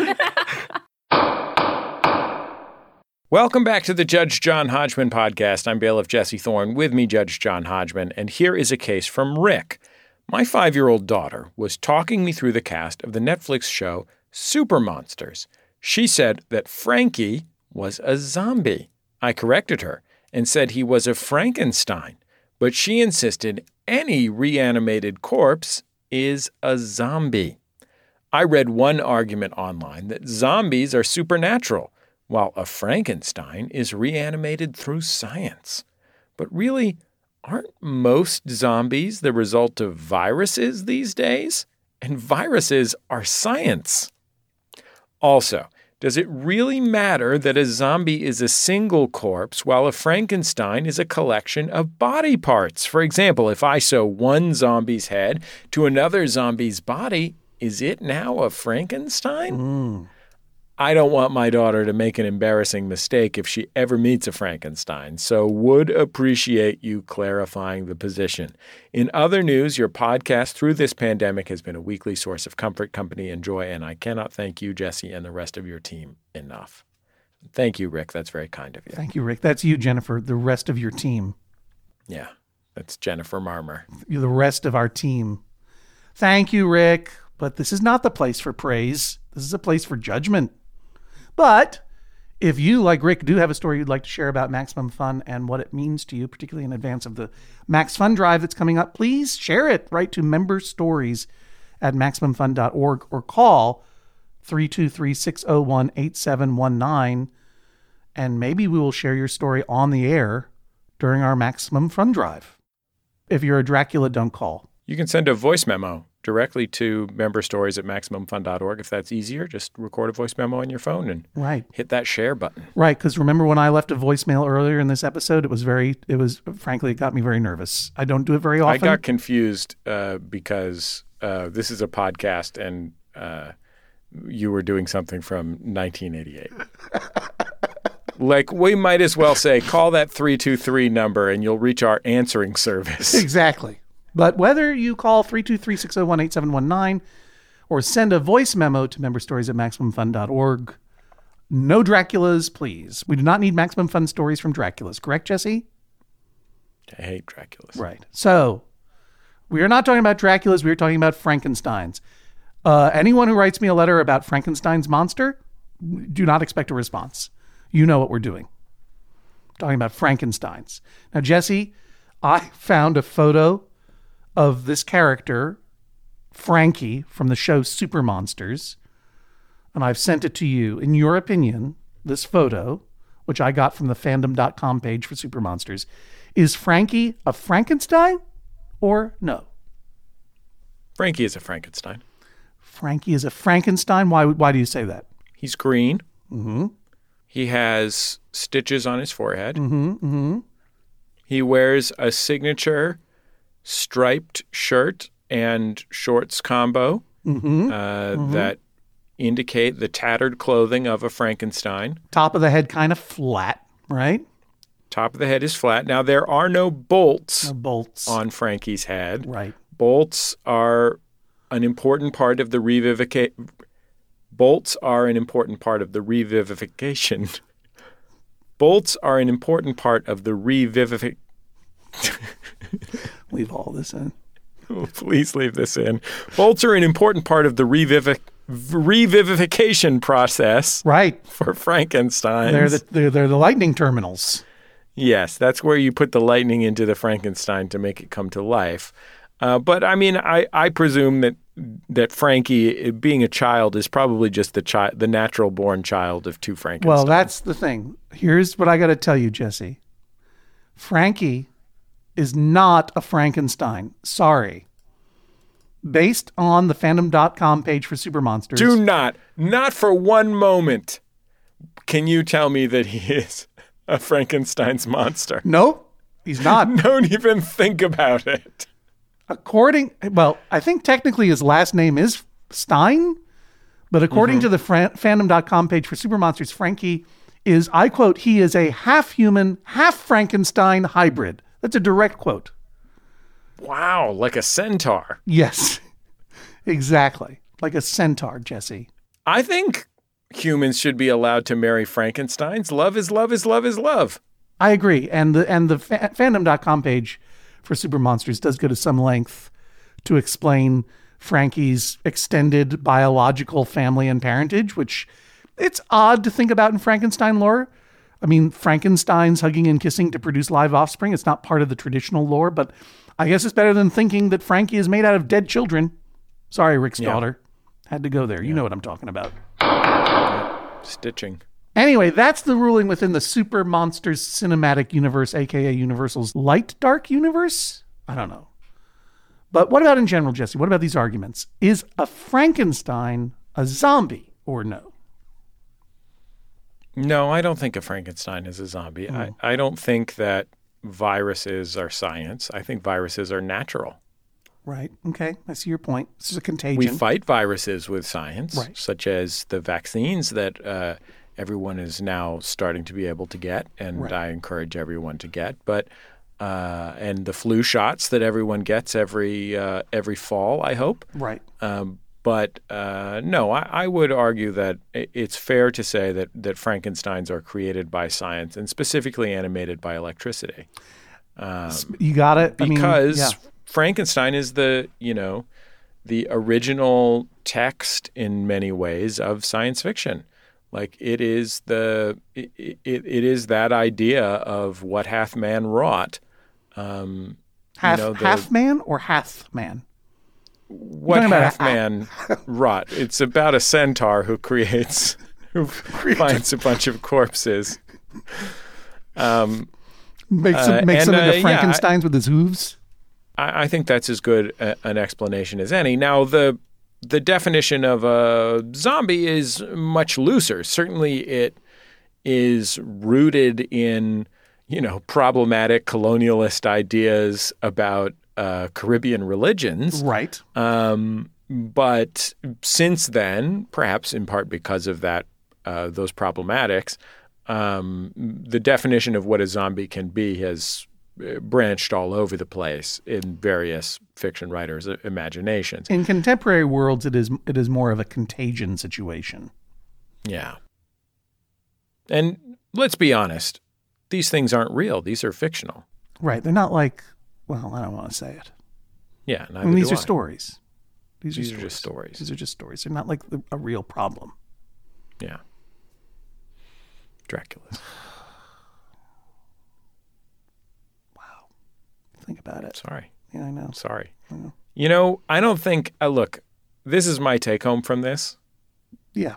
Welcome back to the Judge John Hodgman podcast. I'm bailiff Jesse Thorne. With me, Judge John Hodgman. And here is a case from Rick. My five-year-old daughter was talking me through the cast of the Netflix show Super Monsters. She said that Frankie was a zombie. I corrected her and said he was a Frankenstein. But she insisted any reanimated corpse is a zombie. I read one argument online that zombies are supernatural, while a Frankenstein is reanimated through science. But really, aren't most zombies the result of viruses these days? And viruses are science. Also, does it really matter that a zombie is a single corpse while a Frankenstein is a collection of body parts? For example, if I sew one zombie's head to another zombie's body, is it now a Frankenstein? Mm. I don't want my daughter to make an embarrassing mistake if she ever meets a Frankenstein, so would appreciate you clarifying the position. In other news, your podcast through this pandemic has been a weekly source of comfort, company, and joy, and I cannot thank you, Jesse, and the rest of your team enough. Thank you, Rick. That's very kind of you. Thank you, Rick. That's you, Jennifer, the rest of your team. Yeah, that's Jennifer Marmer. You're the rest of our team. Thank you, Rick. But this is not the place for praise. This is a place for judgment. But if you, like Rick, do have a story you'd like to share about Maximum Fun and what it means to you, particularly in advance of the Max Fun Drive that's coming up, please share it. Write to member stories at maximum fun dot org or call three two three, six oh one, eight seven one nine, and maybe we will share your story on the air during our Maximum Fun Drive. If you're a Dracula, don't call. You can send a voice memo directly to member stories at maximum fun dot org. If that's easier, just record a voice memo on your phone and right. hit that share button. Right, because remember when I left a voicemail earlier in this episode, it was very, it was, frankly, it got me very nervous. I don't do it very often. I got confused uh, because uh, this is a podcast and uh, you were doing something from nineteen eighty-eight. Like, we might as well say, call that three two three number and you'll reach our answering service. Exactly. But whether you call three two three, six oh one, eight seven one nine or send a voice memo to member stories at maximum fun dot org, no Draculas, please. We do not need Maximum Fun stories from Draculas. Correct, Jesse? I hate Draculas. Right. So, we are not talking about Draculas. We are talking about Frankensteins. Uh, anyone who writes me a letter about Frankenstein's monster, do not expect a response. You know what we're doing. Talking about Frankensteins. Now, Jesse, I found a photo of this character, Frankie, from the show Super Monsters, and I've sent it to you. In your opinion, this photo, which I got from the fandom dot com page for Super Monsters, is Frankie a Frankenstein or no? Frankie is a Frankenstein. Frankie is a Frankenstein? Why, why do you say that? He's green. Mm-hmm. He has stitches on his forehead. Mm-hmm, mm-hmm. He wears a signature striped shirt and shorts combo mm-hmm. Uh, mm-hmm. that indicate the tattered clothing of a Frankenstein. Top of the head kind of flat, right? Top of the head is flat. Now, there are no bolts, no bolts on Frankie's head. Right. Bolts are an important part of the revivification. Bolts are an important part of the revivification. Bolts are an important part of the revivification. Leave all this in. Oh, please leave this in. Bolts are an important part of the revivic- revivification process. Right. For Frankenstein. They're the, they're, they're the lightning terminals. Yes, that's where you put the lightning into the Frankenstein to make it come to life. Uh, but I mean, I, I presume that that Frankie, being a child, is probably just the child, the natural born child of two Frankensteins. Well, that's the thing. Here's what I got to tell you, Jesse. Frankie is not a Frankenstein. Sorry. Based on the fandom dot com page for Super Monsters. Do not, not for one moment, can you tell me that he is a Frankenstein's monster? Nope, he's not. Don't even think about it. According, well, I think technically his last name is Stein, but according mm-hmm. to the fran- fandom dot com page for Super Monsters, Frankie is, I quote, he is a half-human, half-Frankenstein hybrid. That's a direct quote. Wow, like a centaur. Yes, exactly. Like a centaur, Jesse. I think humans should be allowed to marry Frankensteins. Love is love is love is love. I agree. And the, and the fa- fandom dot com page for Super Monsters does go to some length to explain Frankie's extended biological family and parentage, which it's odd to think about in Frankenstein lore. I mean, Frankenstein's hugging and kissing to produce live offspring. It's not part of the traditional lore, but I guess it's better than thinking that Frankie is made out of dead children. Sorry, Rick's yeah. daughter. Had to go there. You yeah. know what I'm talking about. Stitching. Anyway, that's the ruling within the Super Monsters Cinematic Universe, a k a. Universal's Light Dark Universe? I don't know. But what about in general, Jesse? What about these arguments? Is a Frankenstein a zombie or no? No, I don't think a Frankenstein is a zombie. Mm. I, I don't think that viruses are science. I think viruses are natural. Right. Okay. I see your point. This is a contagion. We fight viruses with science, right. such as the vaccines that uh, everyone is now starting to be able to get, and right. I encourage everyone to get. But uh, and the flu shots that everyone gets every uh, every fall, I hope. Right. Um, but uh, no, I, I would argue that it's fair to say that that Frankensteins are created by science and specifically animated by electricity. Um, you got it. Because I mean, yeah. Frankenstein is the, you know, the original text in many ways of science fiction. Like it is the it, it, it is that idea of what hath man wrought. Um, half you know, the, half man or hath man? What half man wrought? It's about a centaur who creates who finds a bunch of corpses. Um, makes uh, them, makes and, them into uh, Frankensteins yeah, with his hooves. I, I think that's as good a, an explanation as any. Now, the the definition of a zombie is much looser. Certainly, it is rooted in, you know, problematic colonialist ideas about uh, Caribbean religions. Right. Um, but since then, perhaps in part because of that, uh, those problematics, um, the definition of what a zombie can be has branched all over the place in various fiction writers' imaginations. In contemporary worlds, it is it is more of a contagion situation. Yeah. And let's be honest, these things aren't real. These are fictional. Right. They're not like, well, I don't want to say it. Yeah. Neither I mean, these do are I. stories. These, These are, are stories. just stories. These are just stories. They're not like the, a real problem. Yeah. Dracula's. Wow. Think about it. Sorry. Yeah, I know. Sorry. I know. You know, I don't think, uh, look, this is my take home from this. Yeah.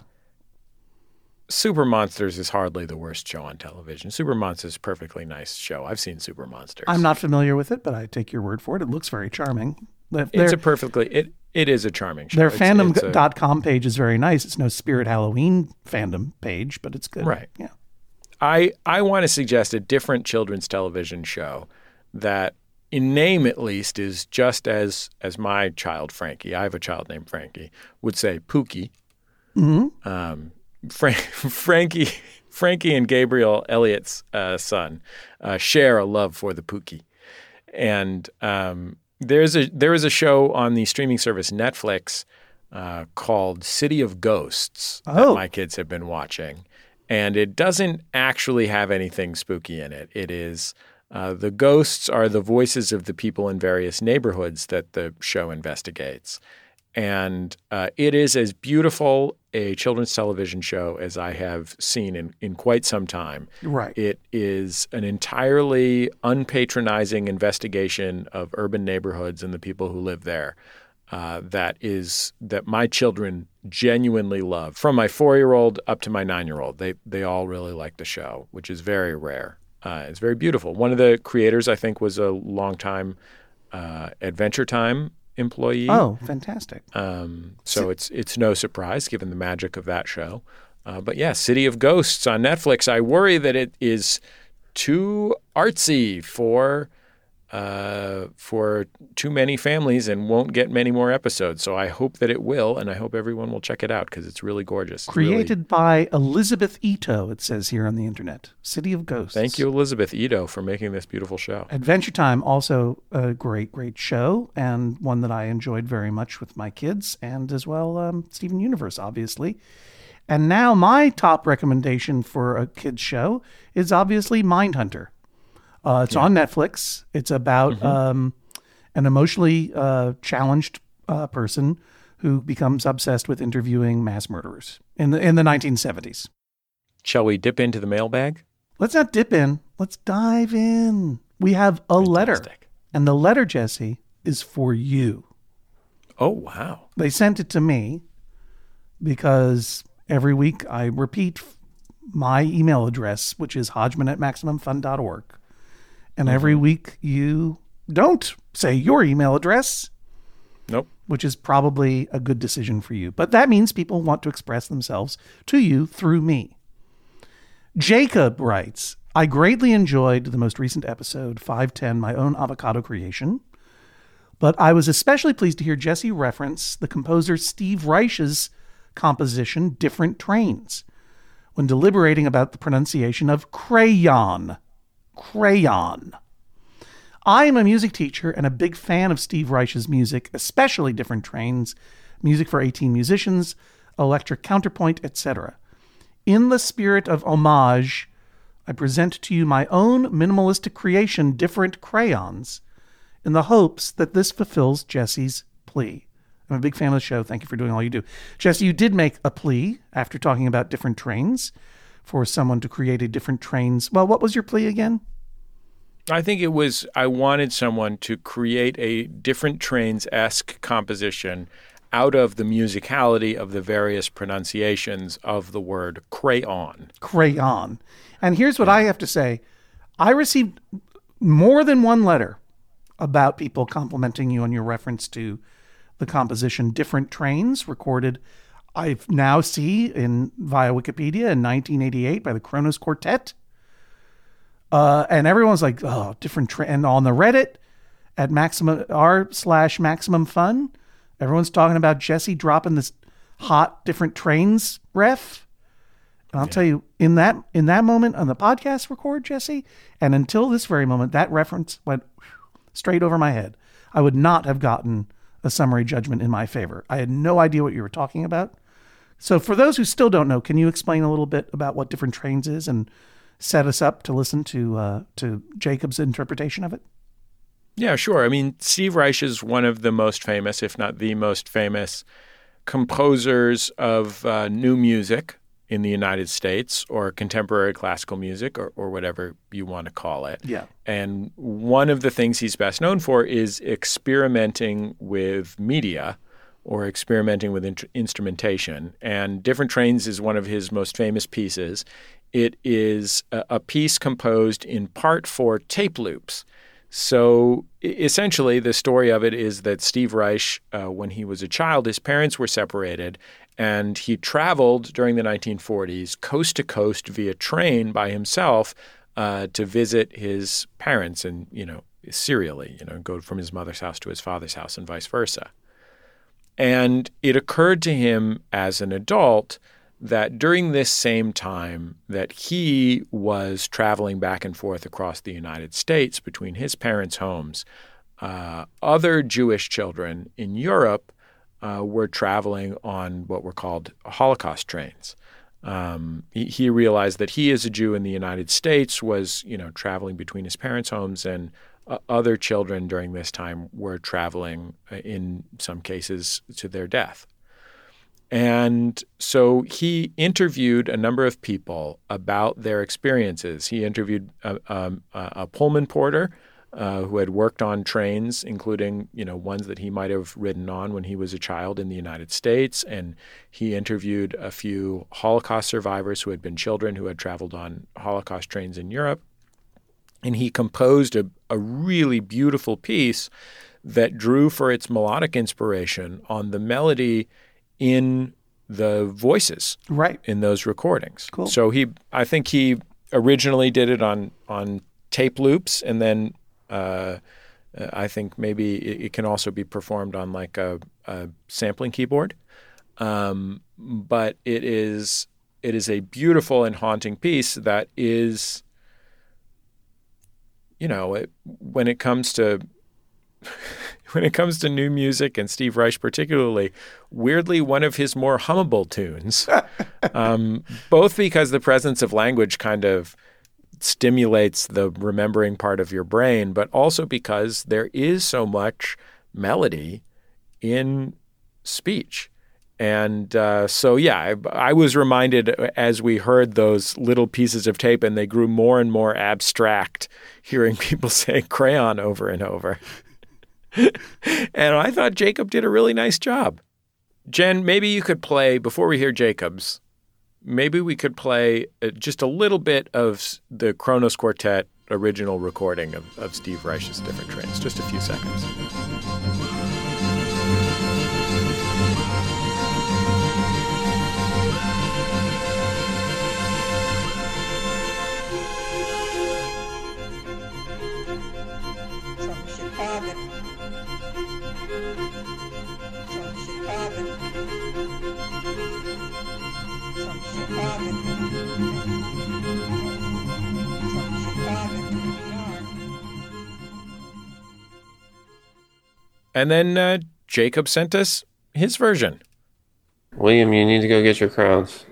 Super Monsters is hardly the worst show on television. Super Monsters is a perfectly nice show. I've seen Super Monsters. I'm not familiar with it, but I take your word for it. It looks very charming. They're, it's a perfectly, it it is a charming show. Their It's- fandom it's a- dot com page is very nice. It's no Spirit Halloween fandom page, but it's good. Right. Yeah. I, I want to suggest a different children's television show that, in name at least, is just as as my child Frankie, I have a child named Frankie, would say Pookie. Mm-hmm. Um, Fra- Frankie Frankie and Gabriel Elliott's uh, son uh, share a love for the Pookie. And um, there's a there is a show on the streaming service Netflix uh, called City of Ghosts Oh. that my kids have been watching. And it doesn't actually have anything spooky in it. It is uh, the ghosts are the voices of the people in various neighborhoods that the show investigates. And uh, it is as beautiful a children's television show as I have seen in, in quite some time. Right. It is an entirely unpatronizing investigation of urban neighborhoods and the people who live there. Uh, that is that my children genuinely love. From my four-year-old up to my nine-year-old, they they all really like the show, which is very rare. Uh, it's very beautiful. One of the creators, I think, was a longtime uh, Adventure Time employee. Oh, fantastic. Um, so it's it's no surprise given the magic of that show. Uh, but yeah, City of Ghosts on Netflix. I worry that it is too artsy for uh, for too many families and won't get many more episodes. So I hope that it will, and I hope everyone will check it out because it's really gorgeous. It's really- Created by Elizabeth Ito, it says here on the internet. City of Ghosts. Thank you, Elizabeth Ito, for making this beautiful show. Adventure Time, also a great, great show, and one that I enjoyed very much with my kids, and as well um, Steven Universe, obviously. And now my top recommendation for a kids show is obviously Mindhunter. Uh, it's Yeah. on Netflix. It's about Mhm. um, an emotionally uh, challenged uh, person who becomes obsessed with interviewing mass murderers in the in the nineteen seventies. Shall we dip into the mailbag? Let's not dip in. Let's dive in. We have a letter. And the letter, Jesse, is for you. Oh, wow. They sent it to me because every week I repeat my email address, which is hodgman at maximum fun dot org. And every week you don't say your email address. Nope. Which is probably a good decision for you. But that means people want to express themselves to you through me. Jacob writes, I greatly enjoyed the most recent episode, five ten, My Own Avocado Creation. But I was especially pleased to hear Jesse reference the composer Steve Reich's composition, Different Trains, when deliberating about the pronunciation of crayon. Crayon. I am a music teacher and a big fan of Steve Reich's music, especially Different Trains, music for eighteen musicians, electric counterpoint, et cetera. In the spirit of homage, I present to you my own minimalistic creation, Different Crayons, in the hopes that this fulfills Jesse's plea. I'm a big fan of the show. Thank you for doing all you do. Jesse, you did make a plea after talking about Different Trains for someone to create a Different Trains. Well, what was your plea again? I think it was I wanted someone to create a Different Trains-esque composition out of the musicality of the various pronunciations of the word crayon. Crayon. And here's what I have to say. I received more than one letter about people complimenting you on your reference to the composition Different Trains, recorded, I now see in via Wikipedia, in nineteen eighty-eight by the Kronos Quartet. Uh, and everyone's like, oh, different train. And on the Reddit at maximum r slash maximum fun, everyone's talking about Jesse dropping this hot Different Trains ref. And I'll yeah. tell you, in that in that moment on the podcast record, Jesse, and until this very moment, that reference went straight over my head. I would not have gotten a summary judgment in my favor. I had no idea what you were talking about. So for those who still don't know, can you explain a little bit about what Different Trains is and set us up to listen to uh, to Jacob's interpretation of it? Yeah, sure. I mean, Steve Reich is one of the most famous, if not the most famous, composers of uh, new music in the United States, or contemporary classical music, or, or whatever you want to call it. Yeah. And one of the things he's best known for is experimenting with media, or experimenting with in- instrumentation. And Different Trains is one of his most famous pieces. It is a, a piece composed in part for tape loops. So essentially, the story of it is that Steve Reich, uh, when he was a child, his parents were separated, and he traveled during the nineteen forties coast to coast via train by himself uh, to visit his parents, and, you know, serially, you know, go from his mother's house to his father's house and vice versa. And it occurred to him as an adult that during this same time that he was traveling back and forth across the United States between his parents' homes, uh, other Jewish children in Europe uh, were traveling on what were called Holocaust trains. Um, he, he realized that he, as a Jew in the United States, was, you know, traveling between his parents' homes, and uh, other children during this time were traveling, uh, in some cases, to their death. And so he interviewed a number of people about their experiences. He interviewed a, a, a Pullman porter uh, who had worked on trains, including, you know, ones that he might have ridden on when he was a child in the United States. And he interviewed a few Holocaust survivors who had been children who had traveled on Holocaust trains in Europe. And he composed a, a really beautiful piece that drew for its melodic inspiration on the melody in the voices, right, in those recordings. Cool. So he, I think he originally did it on on tape loops, and then uh, I think maybe it, it can also be performed on like a, a sampling keyboard. Um, but it is it is a beautiful and haunting piece that is, you know, it, when it comes to when it comes to new music, and Steve Reich particularly, weirdly one of his more hummable tunes, um, both because the presence of language kind of stimulates the remembering part of your brain, but also because there is so much melody in speech. And uh, so, yeah, I, I was reminded as we heard those little pieces of tape, and they grew more and more abstract, hearing people say crayon over and over. And I thought Jacob did a really nice job. Jen, maybe you could play, before we hear Jacob's, maybe we could play just a little bit of the Kronos Quartet original recording of, of Steve Reich's Different Trains, just a few seconds. And then uh, Jacob sent us his version. William, you need to go get your crowns.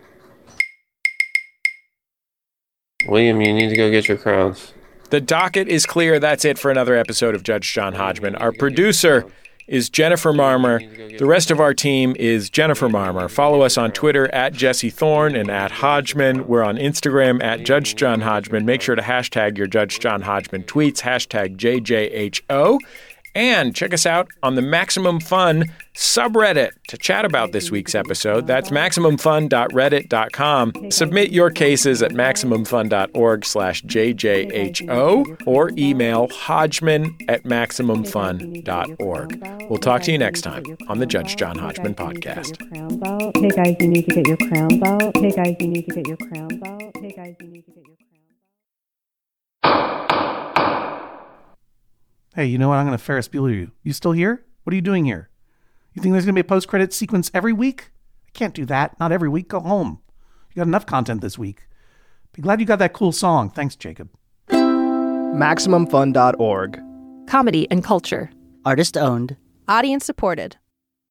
William, you need to go get your crowns. The docket is clear. That's it for another episode of Judge John Hodgman. Our producer is Jennifer Marmer. The rest of our team is Jennifer Marmer. Follow us on Twitter at Jesse Thorne and at Hodgman. We're on Instagram at Judge John Hodgman. Make sure to hashtag your Judge John Hodgman tweets, hashtag J J H O. And check us out on the Maximum Fun subreddit to chat about this week's episode. That's maximum fun dot reddit dot com. Submit your cases at maximum fun dot org slash J J H O or email hodgman at maximum fun dot org. We'll talk to you next time on the Judge John Hodgman Podcast. Hey guys, you need to get your crowns out. Hey guys, you need to get your crowns out. Hey guys, you need to get your Hey, you know what? I'm going to Ferris Bueller you. You still here? What are you doing here? You think there's going to be a post-credit sequence every week? I can't do that. Not every week. Go home. You got enough content this week. Be glad you got that cool song. Thanks, Jacob. maximum fun dot org. Comedy and culture. Artist owned. Audience supported.